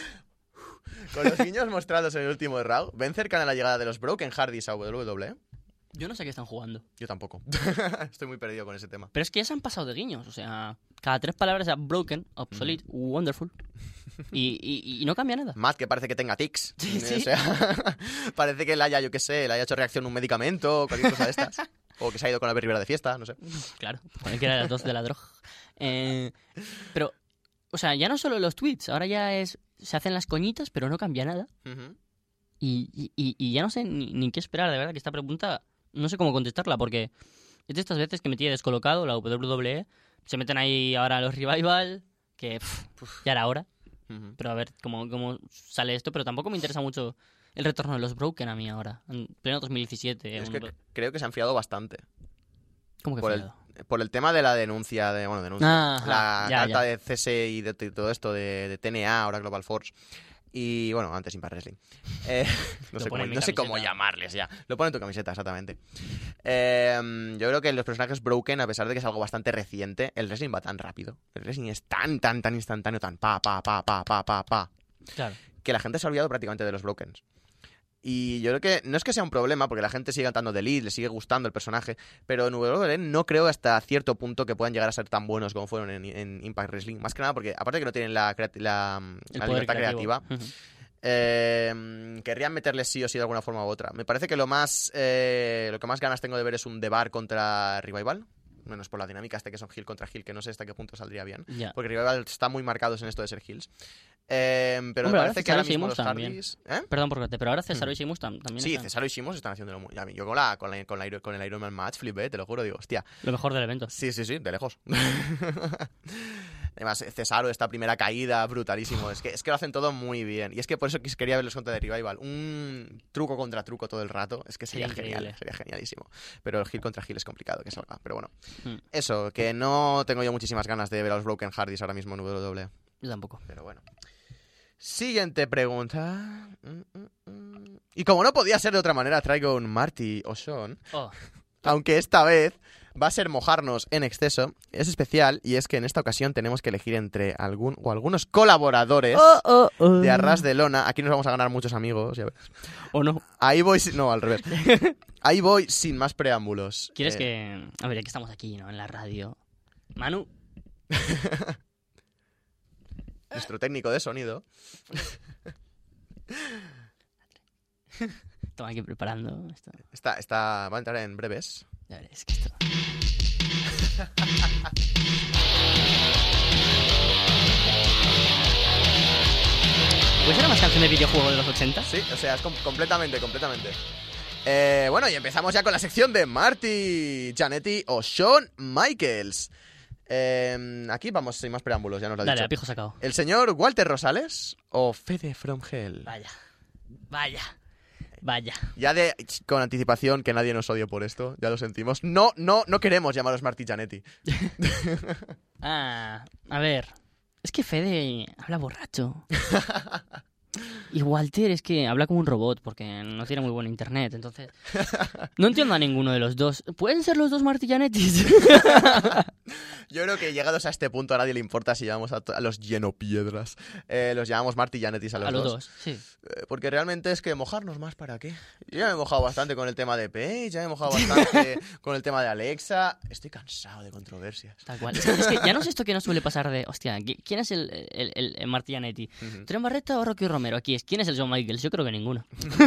Con los guiños mostrados en el último round, ven cercana la llegada de los Broken Hardys a W W E. Yo no sé qué están jugando. Yo tampoco. Estoy muy perdido con ese tema. Pero es que ya se han pasado de guiños. O sea, cada tres palabras es broken, obsolete, wonderful. Y, y, y no cambia nada. Matt, que parece que tenga tics. Sí, sí. O sea, parece que le haya, yo qué sé, le haya hecho reacción a un medicamento o cualquier cosa de estas. O que se ha ido con la Rivera de fiesta, no sé. Claro, cualquiera de las dos de la droga. Eh, pero, o sea, ya no solo los tweets. Ahora ya es... Se hacen las coñitas, pero no cambia nada. Ujú. Y, y, y- y ya no sé ni, ni qué esperar, de verdad, que esta pregunta no sé cómo contestarla, porque es de estas veces que me tiene descolocado la W W E. Se meten ahí ahora los Revival, que pff, ya era hora, Ujú. pero a ver cómo, cómo sale esto. Pero tampoco me interesa mucho el retorno de los Broken a mí ahora, en pleno dos mil diecisiete. Es un- que creo que se han fiado bastante. ¿Cómo que Por el, fiado? por el tema de la denuncia, de bueno, denuncia, Ah, ajá, la ya, carta ya. de C S I y de, de todo esto de, de T N A, ahora Global Force. Y bueno, antes Impact Wrestling. Eh, no Lo sé, pone cómo, en mi no sé cómo camiseta. llamarles ya. Lo pone en tu camiseta, exactamente. Eh, yo creo que los personajes Broken, a pesar de que es algo bastante reciente, el wrestling va tan rápido. El wrestling es tan, tan, tan instantáneo, tan pa, pa, pa, pa, pa, pa, pa, Claro. que la gente se ha olvidado prácticamente de los Brokens. Y yo creo que no es que sea un problema, porque la gente sigue cantando de Elite, le sigue gustando el personaje, pero en W W E no creo hasta cierto punto que puedan llegar a ser tan buenos como fueron en, en Impact Wrestling. Más que nada porque, aparte de que no tienen la, creati- la, El la poder libertad creativo. creativa, Ujú. eh, querrían meterles sí o sí de alguna forma u otra. Me parece que lo más eh, lo que más ganas tengo de ver es un The Bar contra Revival. Menos por la dinámica este que son heel contra heel, que no sé hasta qué punto saldría bien. Ya. Porque Revival está muy marcados en esto de ser heels. Eh, pero Hombre, me ahora parece que ahora Cesaro y mismo los Sheamus también. Hardys... ¿Eh? Perdón por corte, pero ahora Cesaro y Sheamus tam- también Sí, están Cesaro y Sheamus están haciéndolo muy... Ya, yo con, la, con, la, con, la, con el Iron Man match flipé, te lo juro, digo, hostia. lo mejor del evento. Sí, sí, sí, de lejos. Además, Cesaro, esta primera caída, brutalísimo. Es que, es que lo hacen todo muy bien. Y es que por eso quería verlos contra The Revival. Un truco contra truco todo el rato. Es que sería Sí, genial, increíble. sería genialísimo. Pero el heel contra heel es complicado que salga. Pero bueno, Mm. eso, que no tengo yo muchísimas ganas de ver a los Broken Hardys ahora mismo en W W E. Yo tampoco. Pero bueno. Siguiente pregunta. Mm, mm, mm. Y como no podía ser de otra manera, traigo un Marty O'Shawn. Oh, Aunque esta vez va a ser mojarnos en exceso. Es especial y es que en esta ocasión tenemos que elegir entre algún o algunos colaboradores de Arras de Lona. Aquí nos vamos a ganar muchos amigos. Ya ves. ¿O no? Ahí voy... sin- No, al revés. Ahí voy sin más preámbulos. ¿Quieres Eh, que...? A ver, ya que estamos aquí, ¿no? En la radio. Manu, Nuestro técnico de sonido. estamos aquí preparando esto. Está, está, va a entrar en breves. Ya veréis que esto... ¿Pues era más canción de videojuego de los ochenta? Sí, o sea, es com- completamente, completamente. Eh, bueno, y empezamos ya con la sección de Marty Jannetty o Shawn Michaels. Eh, aquí vamos sin más preámbulos, ya nos lo ha Dale, dicho. a pijo sacado. ¿El señor Walter Rosales o Fede from Hell? Vaya. Vaya. Vaya. Ya de con anticipación que nadie nos odie por esto, ya lo sentimos. No, no, no queremos llamaros Marty Jannetty. Ah, a ver. Es que Fede habla borracho. Y Walter es que habla como un robot porque no tiene muy buen internet, entonces... No entiendo a ninguno de los dos. ¿Pueden ser los dos Marty Jannetys? Yo creo que llegados a este punto a nadie le importa si llamamos a, to- a los llenopiedras. Eh, los llamamos Marty Jannetys a los, A los dos. dos, sí. Eh, porque realmente es que mojarnos más para qué. Yo ya me he mojado bastante con el tema de Paige, ya me he mojado bastante con el tema de Alexa. Estoy cansado de controversias. Tal cual. Es que, es que ya no es esto que nos suele pasar de... Hostia, ¿qui- ¿quién es el, el, el, el Marty Jannetty? Ujú. ¿Tren Barreta o Rocky Romero? Aquí es. ¿Quién es el Shawn Michaels? Yo creo que ninguno.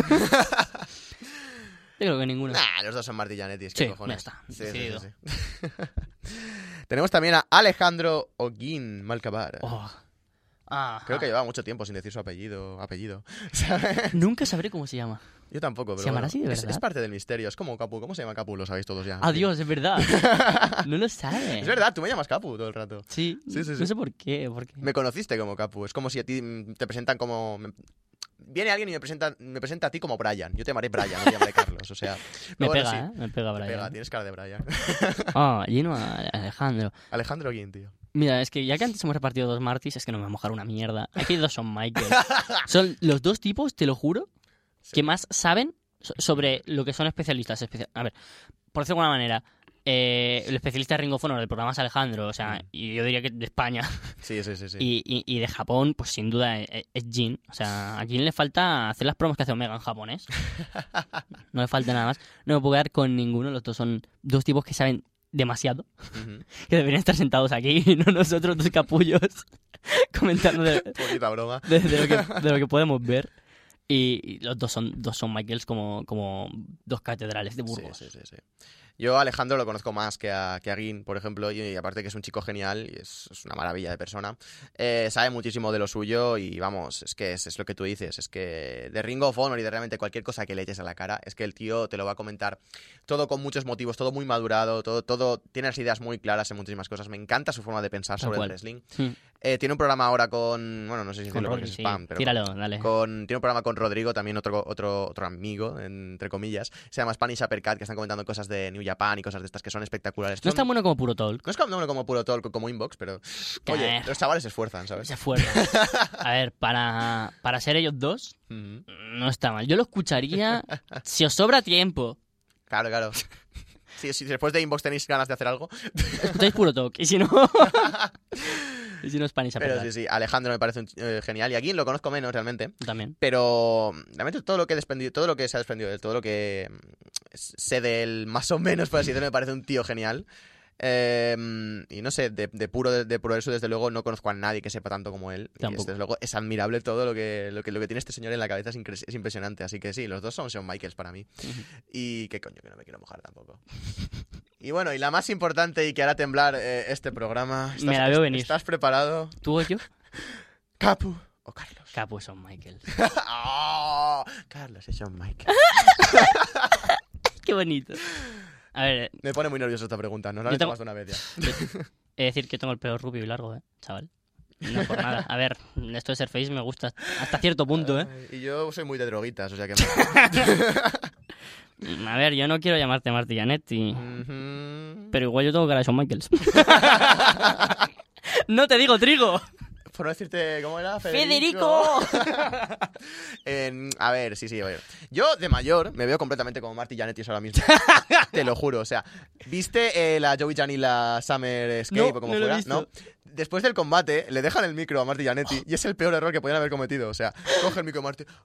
Yo creo que ninguno. Nah, los dos son Marty Jannetty, ¿qué Sí, cojones? ya está, Sí, sí, decidido. sí, sí. Tenemos también a Alejandro Oguín Malcabar. Oh. Ah, Creo que ah. lleva mucho tiempo sin decir su apellido. apellido ¿sabes? Nunca sabré cómo se llama. Yo tampoco, pero ¿Se llamará bueno, así de es, verdad? es parte del misterio. Es como Capu. ¿Cómo se llama Capu? Lo sabéis todos ya. Adiós, es verdad. No lo sabe. Es verdad, tú me llamas Capu todo el rato. Sí, Sí, sí, no sí. sé por qué. por qué. Me conociste como Capu. Es como si a ti mm, te presentan como... me- Viene alguien y me presenta, me presenta a ti como Brian. Yo te llamaré Brian, no te llamaré Carlos. O sea... Me pero bueno, pega, sí, ¿eh? Me pega, me Brian. pega, tienes cara de Brian. Ah, lleno a Alejandro. Alejandro Oguín, tío. Mira, es que ya que antes hemos repartido dos Martys, es que no me voy a mojar una mierda. Aquí hay dos son Michael. Son los dos tipos, te lo juro, Sí. que más saben so- sobre lo que son especialistas. Especia- a ver, por decirlo de alguna manera, eh, el especialista de Ring of Honor del programa es Alejandro, o sea, Mm. y yo diría que de España. Sí, sí, sí. sí. Y, y- y de Japón, pues sin duda es, es Jin. O sea, a Jin le falta hacer las promos que hace Omega en japonés. No le falta nada más. No me puedo quedar con ninguno. Los dos son dos tipos que saben demasiado. Ujú. Que deberían estar sentados aquí y no nosotros dos capullos comentando de, Poquita broma. de- de lo, que, de lo que podemos ver. Y, y los dos son, dos son Michaels como, como dos catedrales de Burgos. Sí, sí, sí, sí. Yo a Alejandro lo conozco más que a, que a Guin, por ejemplo, y, y aparte que es un chico genial y es, es una maravilla de persona. Eh, sabe muchísimo de lo suyo y vamos, es que es, es lo que tú dices, es que de Ring of Honor y de realmente cualquier cosa que le eches a la cara, es que el tío te lo va a comentar todo con muchos motivos, todo muy madurado, todo, todo tiene las ideas muy claras en muchísimas cosas. Me encanta su forma de pensar Tal sobre cual. el wrestling. Hmm. Eh, tiene un programa ahora con, bueno, no sé si Con decirlo porque Rodri, es sí. spam, pero Tíralo, dale. con, tiene un programa con Rodrigo, también otro, otro, otro amigo, entre comillas. Se llama Spanish Uppercut, que están comentando cosas de New Japan y cosas de estas que son espectaculares. No es Son- tan bueno como Puro Talk. no es como, no como puro talk, como inbox, pero... Oye, Eh. los chavales se esfuerzan, ¿sabes? Se esfuerzan. A ver, para, para ser ellos dos, Ujú. no está mal. Yo lo escucharía si os sobra tiempo. Claro, claro. Si, si después de inbox tenéis ganas de hacer algo. Escucháis Puro Talk. Y si no... y si no, Spanish Pero Uppercut. sí, sí, Alejandro me parece un ch- eh, genial. Y aquí lo conozco menos, realmente. También. Pero realmente todo lo que he desprendido, todo lo que se ha desprendido de él, todo lo que mm, sé de él, más o menos, por así decirlo, me parece un tío genial. Eh, y no sé, de, de puro de, de puro eso, desde luego, no conozco a nadie que sepa tanto como él. Y Tampoco. desde luego es admirable todo lo que, lo que, lo que tiene este señor en la cabeza, es, incre- es impresionante. Así que sí, los dos son Shawn Michaels para mí. Y qué coño, que no me quiero mojar tampoco. Y bueno, y la más importante y que hará temblar eh, este programa. Me la veo venir. ¿Estás preparado? ¿Tú o yo? ¿Capu o Carlos? Capu son Michael. ¡Oh! Carlos es Shawn Michaels. Qué bonito. A ver, Me pone muy nervioso esta pregunta, nos la han Yo hecho tengo- más de una vez ya. he de decir que tengo el pelo rubio y largo, ¿eh, chaval? No por nada. A ver, esto de ser face me gusta hasta cierto punto, ¿eh? Ay, Y yo soy muy de droguitas, o sea que... A ver, yo no quiero llamarte Marti Janetti, Ujú. pero igual yo tengo cara de Shawn Michaels. ¡No te digo trigo! Por no decirte, ¿cómo era? ¡Federico! En- a ver, sí, sí, oye. Yo, de mayor, me veo completamente como Marty Jannetty ahora mismo. Te lo juro, o sea, ¿viste eh, la Joey Jan y la Summer Escape No, o como no lo he fuera? visto. ¿No? Después del combate, le dejan el micro a Marty Jannetty y es el peor error que podían haber cometido. O sea, coge el micro a Marty.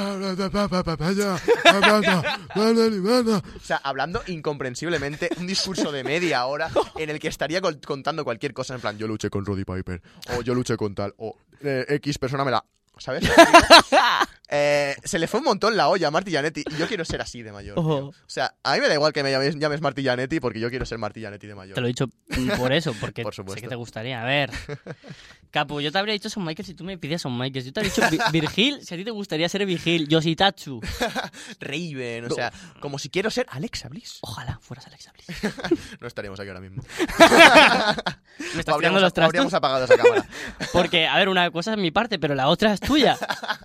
O sea, hablando incomprensiblemente un discurso de media hora en el que estaría col- contando cualquier cosa en plan, yo luché con Roddy Piper, o yo luché con tal, o eh, X persona me la... ¿Sabes? Eh, se le fue un montón la olla a Marty Jannetty y yo quiero ser así de mayor. Ojo. Tío. O sea, a mí me da igual que me llames, llames Marty Jannetty porque yo quiero ser Marty Jannetty de mayor. Te lo he dicho por eso, porque Por sé supuesto. que te gustaría. A ver, Capu, yo te habría dicho Shawn Michaels si tú me pides Shawn Michaels. Yo te habría dicho Vi- Virgil si a ti te gustaría ser Virgil. Yoshitatsu. Raven, o sea, como si quiero ser Alexa Bliss. Ojalá fueras Alexa Bliss. No estaríamos aquí ahora mismo. Me estás O habríamos, tirando los o habríamos trastos. apagado esa cámara. Porque, a ver, una cosa es mi parte, pero la otra es tuya.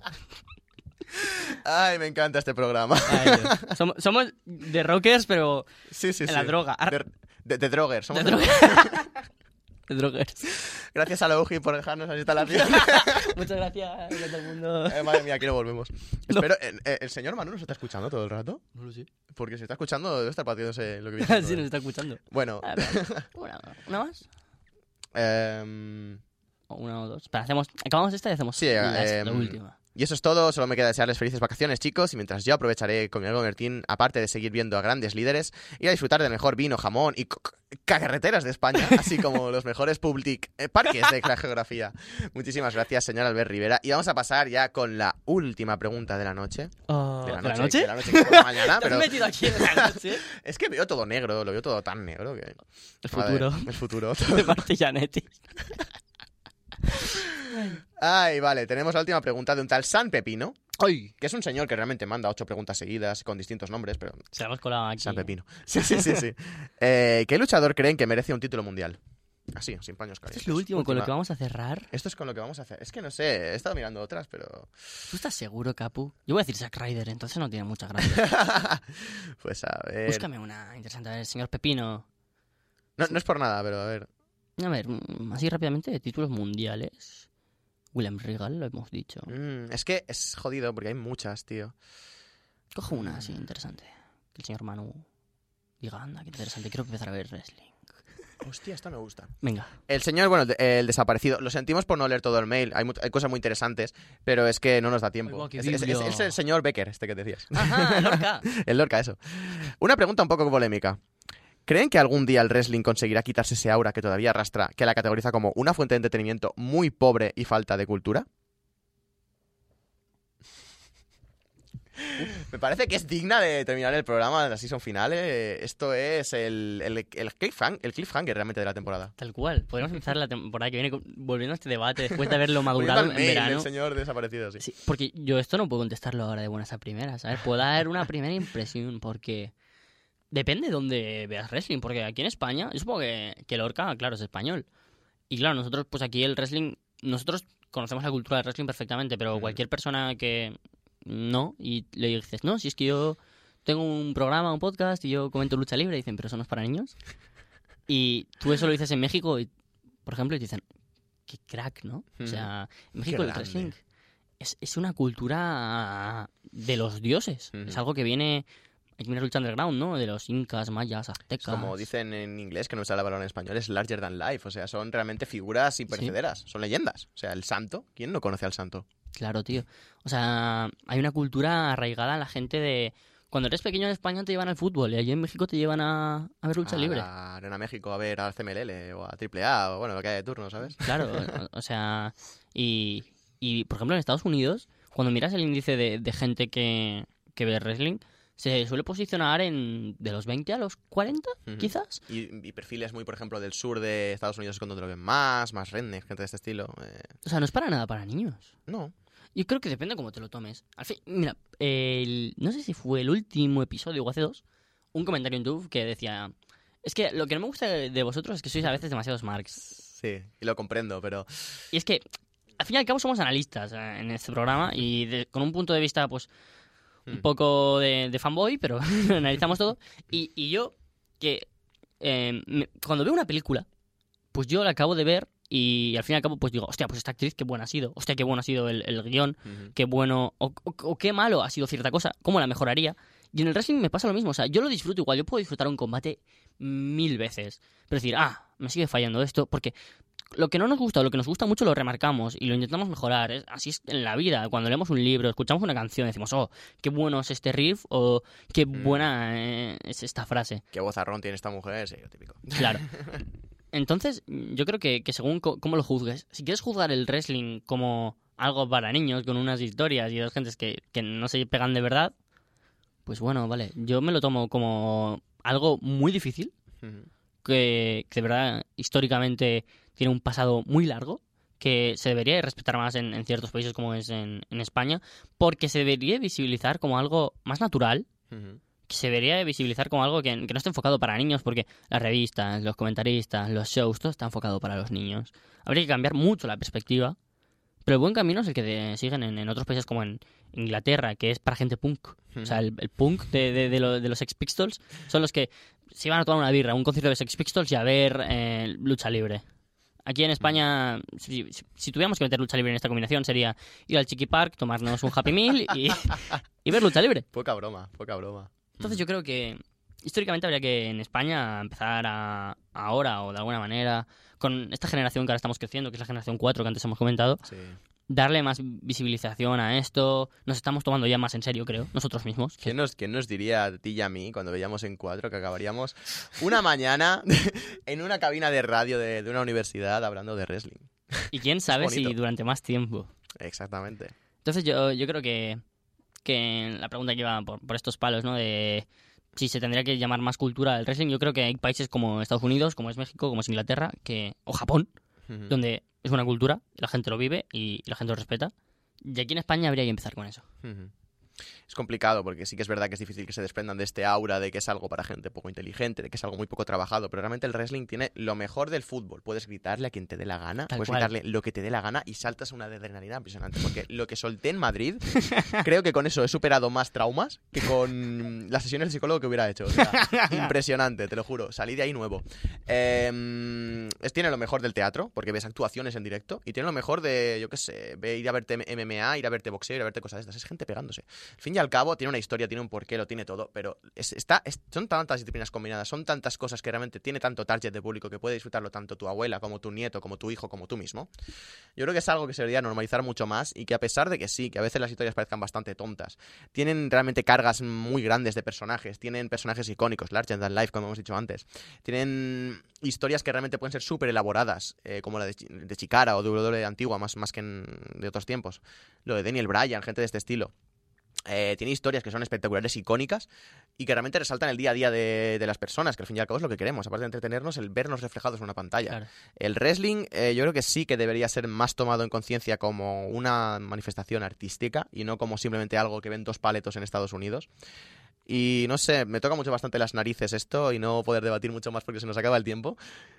Ay, me encanta este programa. Ay, Dios. Somos, somos de rockers, pero Sí, sí, en sí. la droga. Ar- De, de, de droguers. Somos de de- droga- de droggers. Gracias a la U G I por dejarnos las instalaciones. Muchas gracias a todo el mundo. Eh, madre mía, aquí no volvemos. Espero, eh, eh, ¿el señor Manu nos está escuchando todo el rato? No lo sé. Porque si está escuchando debe estar partiéndose lo que viene. Sí, nos está escuchando. Bueno, A ver, una, una más. em, O una o dos. Espera, hacemos, acabamos esta y hacemos Sí, la, eh, la última. y eso es todo. Solo me queda desearles felices vacaciones, chicos. Y mientras yo aprovecharé con mi amigo Martín, aparte de seguir viendo a grandes líderes, ir a disfrutar del mejor vino, jamón y co- carreteras de España, así como los mejores public eh, parques de la geografía. Muchísimas gracias, señor Albert Rivera. Y vamos a pasar ya con la última pregunta de la noche. Oh, De la ¿de noche, la noche? de la noche que por la mañana, ¿Te has pero metido aquí en la noche? es que veo todo negro, lo veo todo tan negro que... El A ver, futuro el futuro. de Marti Janetti. Ay, vale, tenemos la última pregunta de un tal San Pepino, ¡Ay! que es un señor que realmente manda ocho preguntas seguidas con distintos nombres, pero Se la hemos colado aquí. San Pepino. Sí, sí, sí, sí. Eh, ¿Qué luchador creen que merece un título mundial? Así, sin paños Esto calientes. es lo último con lo Última. que vamos a cerrar. Esto es con lo que vamos a hacer. Es que no sé, he estado mirando otras, pero... ¿Tú estás seguro, Capu? Yo voy a decir Zack Ryder, entonces no tiene mucha gracia. pues a ver... Búscame una interesante. A ver, señor Pepino. No, no es por nada, pero a ver... A ver, mm, así rápidamente, títulos mundiales. William Regal, lo hemos dicho. Mm, es que es jodido porque hay muchas, tío. Cojo una así interesante. Que el señor Manu diga, anda, qué interesante, quiero empezar a ver wrestling. Hostia, esta me gusta. Venga. El señor, bueno, el, el desaparecido. Lo sentimos por no leer todo el mail. Hay, mu- hay cosas muy interesantes, pero es que no nos da tiempo. Ay, guau, qué es, es- es- biblio. es el señor Becker, este que decías. Ajá, Lorca. El Lorca, eso. Una pregunta un poco polémica. ¿Creen que algún día el wrestling conseguirá quitarse ese aura que todavía arrastra, que la categoriza como una fuente de entretenimiento muy pobre y falta de cultura? Me parece que es digna de terminar el programa de la season final. eh. Esto es el, el, el, cliffhang- el cliffhanger realmente de la temporada. Tal cual. Podemos empezar la temporada que viene con- volviendo a este debate después de haberlo madurado Volviendo en al mail verano. del señor desaparecido, sí. Sí, porque yo esto no puedo contestarlo ahora de buenas a primeras, ¿sabes? Puedo dar una primera impresión porque depende de dónde veas wrestling, porque aquí en España, yo supongo que, que Lorca, claro, es español. Y claro, nosotros, pues aquí el wrestling, nosotros conocemos la cultura del wrestling perfectamente, pero Mm. cualquier persona que no, y le dices, no, si es que yo tengo un programa, un podcast y yo comento lucha libre, dicen, pero eso no es para niños. Y tú eso lo dices en México, y, por ejemplo, y te dicen, qué crack, ¿no? O sea, en México Qué el grande. wrestling es, es una cultura de los dioses. Ujú. Es algo que viene, hay que mirar lucha underground, ¿no? De los incas, mayas, Es aztecas. como dicen en inglés, que no usa la palabra en español, es larger than life. O sea, son realmente figuras imperecederas. Son leyendas. O sea, el santo. ¿Quién no conoce al santo? Claro, tío. O sea, hay una cultura arraigada en la gente de... Cuando eres pequeño en España te llevan al fútbol y allí en México te llevan a, a ver lucha a libre. la Arena México a ver al C M L L o a Triple A o bueno, lo que haya de turno, ¿sabes? Claro, o, o sea... Y, y, por ejemplo, en Estados Unidos, cuando miras el índice de, de gente que, que ve wrestling, se suele posicionar en de los veinte a los cuarenta, Ujú. quizás. Y, y perfiles muy, por ejemplo, del sur de Estados Unidos es cuando te lo ven más, más redneck, gente de este estilo. Eh, O sea, no es para nada para niños. no. Yo creo que depende cómo te lo tomes. Al fin, mira, el, no sé si fue el último episodio o hace dos, un comentario en YouTube que decía... Es que lo que no me gusta de vosotros es que sois a veces demasiados marks. Sí, y lo comprendo, pero... Y es que, al fin y al cabo, somos analistas eh, en este programa y de, con un punto de vista, pues, un Mm. poco de, de fanboy, pero analizamos todo. Y, y yo, que eh, me- cuando veo una película, pues yo la acabo de ver y al fin y al cabo, pues digo, hostia, pues esta actriz qué buena ha sido, hostia, qué bueno ha sido el, el guión, Ujú. qué bueno o, o- o qué malo ha sido cierta cosa, cómo la mejoraría. Y en el wrestling me pasa lo mismo, o sea, yo lo disfruto igual, yo puedo disfrutar un combate mil veces, pero decir, ah, me sigue fallando esto, porque lo que no nos gusta o lo que nos gusta mucho lo remarcamos y lo intentamos mejorar. Es, así es en la vida, cuando leemos un libro, escuchamos una canción, decimos, oh, qué bueno es este riff o qué Mm. buena eh, es esta frase. Qué vozarrón tiene esta mujer, sí, lo típico. Claro. Entonces, yo creo que, que según co- cómo lo juzgues, si quieres juzgar el wrestling como algo para niños, con unas historias y dos gentes que, que no se pegan de verdad, pues bueno, vale. Yo me lo tomo como algo muy difícil, Ujú. que, que de verdad históricamente tiene un pasado muy largo, que se debería de respetar más en, en ciertos países como es en, en España, porque se debería visibilizar como algo más natural, Ujú. que se debería de visibilizar como algo que, que no esté enfocado para niños, porque las revistas, los comentaristas, los shows, todo está enfocado para los niños. Habría que cambiar mucho la perspectiva, pero el buen camino es el que de- siguen en, en otros países como en Inglaterra, que es para gente punk. O sea, el, el punk de, de, de, lo- de los Sex Pistols son los que se iban a tomar una birra, a un concierto de Sex Pistols y a ver eh, lucha libre. Aquí en España, si, si- si tuviéramos que meter lucha libre en esta combinación, sería ir al Chiqui Park, tomarnos un Happy Meal y, y ver lucha libre. Poca broma, poca broma. Entonces yo creo que históricamente habría que en España empezar a ahora o de alguna manera, con esta generación que ahora estamos creciendo, que es la generación cuatro que antes hemos comentado, Sí. darle más visibilización a esto. Nos estamos tomando ya más en serio, creo, nosotros mismos. ¿Quién nos, quién nos diría a ti y a mí cuando veíamos en cuatro que acabaríamos una mañana en una cabina de radio de, de una universidad hablando de wrestling? Y quién sabe si bonito. durante más tiempo. Exactamente. Entonces yo, yo creo que, que la pregunta que iba por, por estos palos, ¿no? De si se tendría que llamar más cultura del wrestling, yo creo que hay países como Estados Unidos, como es México, como es Inglaterra, que o Japón, Ujú. donde es una cultura, la gente lo vive y la gente lo respeta. Y aquí en España habría que empezar con eso. Ujú. Es complicado porque sí que es verdad que es difícil que se desprendan de este aura de que es algo para gente poco inteligente, de que es algo muy poco trabajado, pero realmente el wrestling tiene lo mejor del fútbol. Puedes gritarle a quien te dé la gana, Tal puedes cual. gritarle lo que te dé la gana y saltas una adrenalina impresionante. Porque lo que solté en Madrid, creo que con eso he superado más traumas que con las sesiones del psicólogo que hubiera hecho. O sea, impresionante, te lo juro. Salí de ahí nuevo. Eh, es, tiene lo mejor del teatro, porque ves actuaciones en directo, y tiene lo mejor de, yo qué sé, ve- ir a verte M M A, ir a verte boxeo, ir a verte cosas de estas. Es gente pegándose. Al fin y al cabo, tiene una historia, tiene un porqué, lo tiene todo, pero es- está, es- son tantas disciplinas combinadas, son tantas cosas que realmente tiene tanto target de público que puede disfrutarlo tanto tu abuela, como tu nieto, como tu hijo, como tú mismo. Yo creo que es algo que se debería normalizar mucho más y que a pesar de que sí, que a veces las historias parezcan bastante tontas, tienen realmente cargas muy grandes de personajes, tienen personajes icónicos, larger than life, como hemos dicho antes, tienen historias que realmente pueden ser súper elaboradas, eh, como la de, Chi- de Chikara o de W W E antigua, más, más que en- de otros tiempos, lo de Daniel Bryan, gente de este estilo. Eh, tiene historias que son espectaculares, icónicas y que realmente resaltan el día a día de, de las personas, que al fin y al cabo es lo que queremos, aparte de entretenernos, el vernos reflejados en una pantalla. Claro. El wrestling eh, yo creo que sí que debería ser más tomado en conciencia como una manifestación artística y no como simplemente algo que ven dos paletos en Estados Unidos. Y no sé, me toca mucho bastante las narices esto y no poder debatir mucho más porque se nos acaba el tiempo.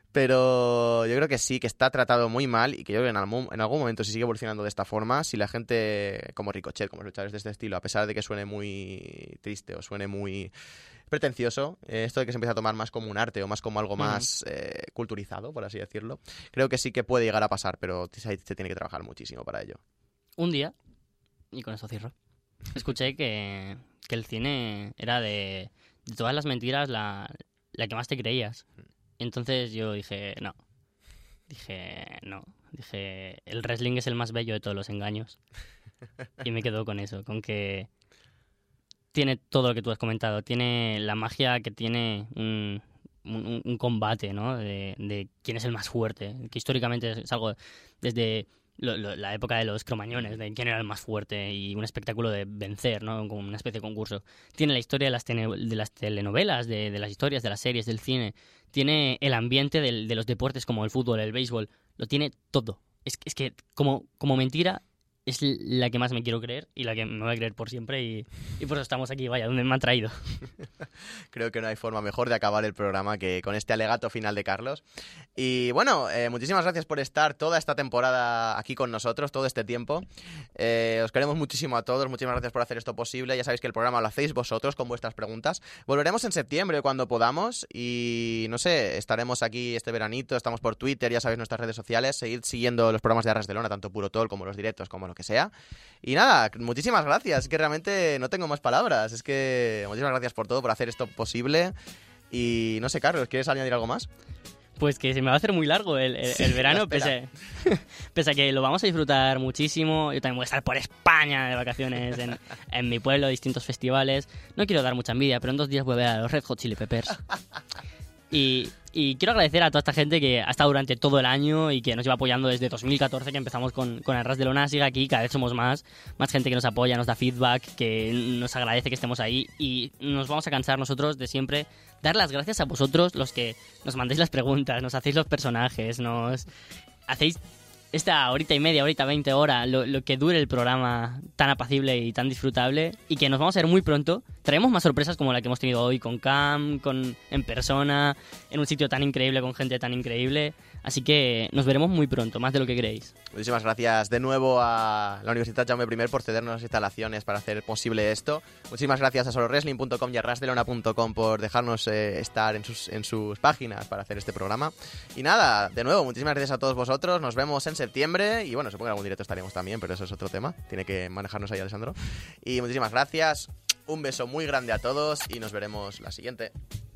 Pero yo creo que sí, que está tratado muy mal y que yo creo que en algún, en algún momento, si sigue evolucionando de esta forma, si la gente como Ricochet, como los luchadores de este estilo, a pesar de que suene muy triste o suene muy pretencioso, eh, esto de que se empieza a tomar más como un arte o más como algo más eh, culturizado, por así decirlo, creo que sí que puede llegar a pasar, pero se, se tiene que trabajar muchísimo para ello. Un día, y con esto cierro, escuché que, que el cine era de, de todas las mentiras la, la que más te creías. Entonces yo dije, no. Dije, no. Dije, el wrestling es el más bello de todos los engaños. Y me quedo con eso, con que tiene todo lo que tú has comentado. Tiene la magia que tiene un, un, un combate, ¿no? De, de quién es el más fuerte. Que históricamente es algo desde lo, lo, la época de los cromañones, de quién era el más fuerte y un espectáculo de vencer, ¿no? Como una especie de concurso. Tiene la historia de las, tene, de las telenovelas, de, de las historias, de las series, del cine. Tiene el ambiente del, de los deportes como el fútbol, el béisbol. Lo tiene todo. Es, es que como, como mentira es la que más me quiero creer y la que me voy a creer por siempre y, y por eso estamos aquí, vaya, donde me han traído. Creo que no hay forma mejor de acabar el programa que con este alegato final de Carlos. Y bueno, eh, muchísimas gracias por estar toda esta temporada aquí con nosotros, todo este tiempo. Eh, os queremos muchísimo a todos, muchísimas gracias por hacer esto posible. Ya sabéis que el programa lo hacéis vosotros con vuestras preguntas. Volveremos en septiembre cuando podamos y no sé, estaremos aquí este veranito, estamos por Twitter, ya sabéis nuestras redes sociales, seguid siguiendo los programas de Arras de Lona, tanto Puro Tol como los directos, como lo que sea. Y nada, muchísimas gracias, es que realmente no tengo más palabras, es que muchísimas gracias por todo, por hacer esto posible. Y no sé, Carlos, ¿quieres añadir algo más? Pues que se me va a hacer muy largo el, el, el verano, pese, pese a que lo vamos a disfrutar muchísimo. Yo también voy a estar por España de vacaciones, en, en mi pueblo, distintos festivales. No quiero dar mucha envidia, pero en dos días voy a ver a los Red Hot Chili Peppers. Y, y quiero agradecer a toda esta gente que ha estado durante todo el año y que nos lleva apoyando desde dos mil catorce, que empezamos con, con Arras de Lona. Sigue aquí, cada vez somos más, más gente que nos apoya, nos da feedback, que nos agradece que estemos ahí, y nos vamos a cansar nosotros de siempre dar las gracias a vosotros, los que nos mandéis las preguntas, nos hacéis los personajes, nos hacéis esta horita y media, horita veinte, hora, lo, lo que dure el programa tan apacible y tan disfrutable, y que nos vamos a ver muy pronto. Traemos más sorpresas como la que hemos tenido hoy con Cam, con en persona, en un sitio tan increíble, con gente tan increíble. Así que nos veremos muy pronto, más de lo que creéis. Muchísimas gracias de nuevo a la Universidad Jaume I por cedernos las instalaciones para hacer posible esto. Muchísimas gracias a solo wrestling punto com y a rasdelona punto com por dejarnos eh, estar en sus, en sus páginas para hacer este programa. Y nada, de nuevo, muchísimas gracias a todos vosotros. Nos vemos en septiembre y bueno, supongo que en algún directo estaremos también, pero eso es otro tema. Tiene que manejarnos ahí Alessandro. Y muchísimas gracias. Un beso muy grande a todos y nos veremos la siguiente.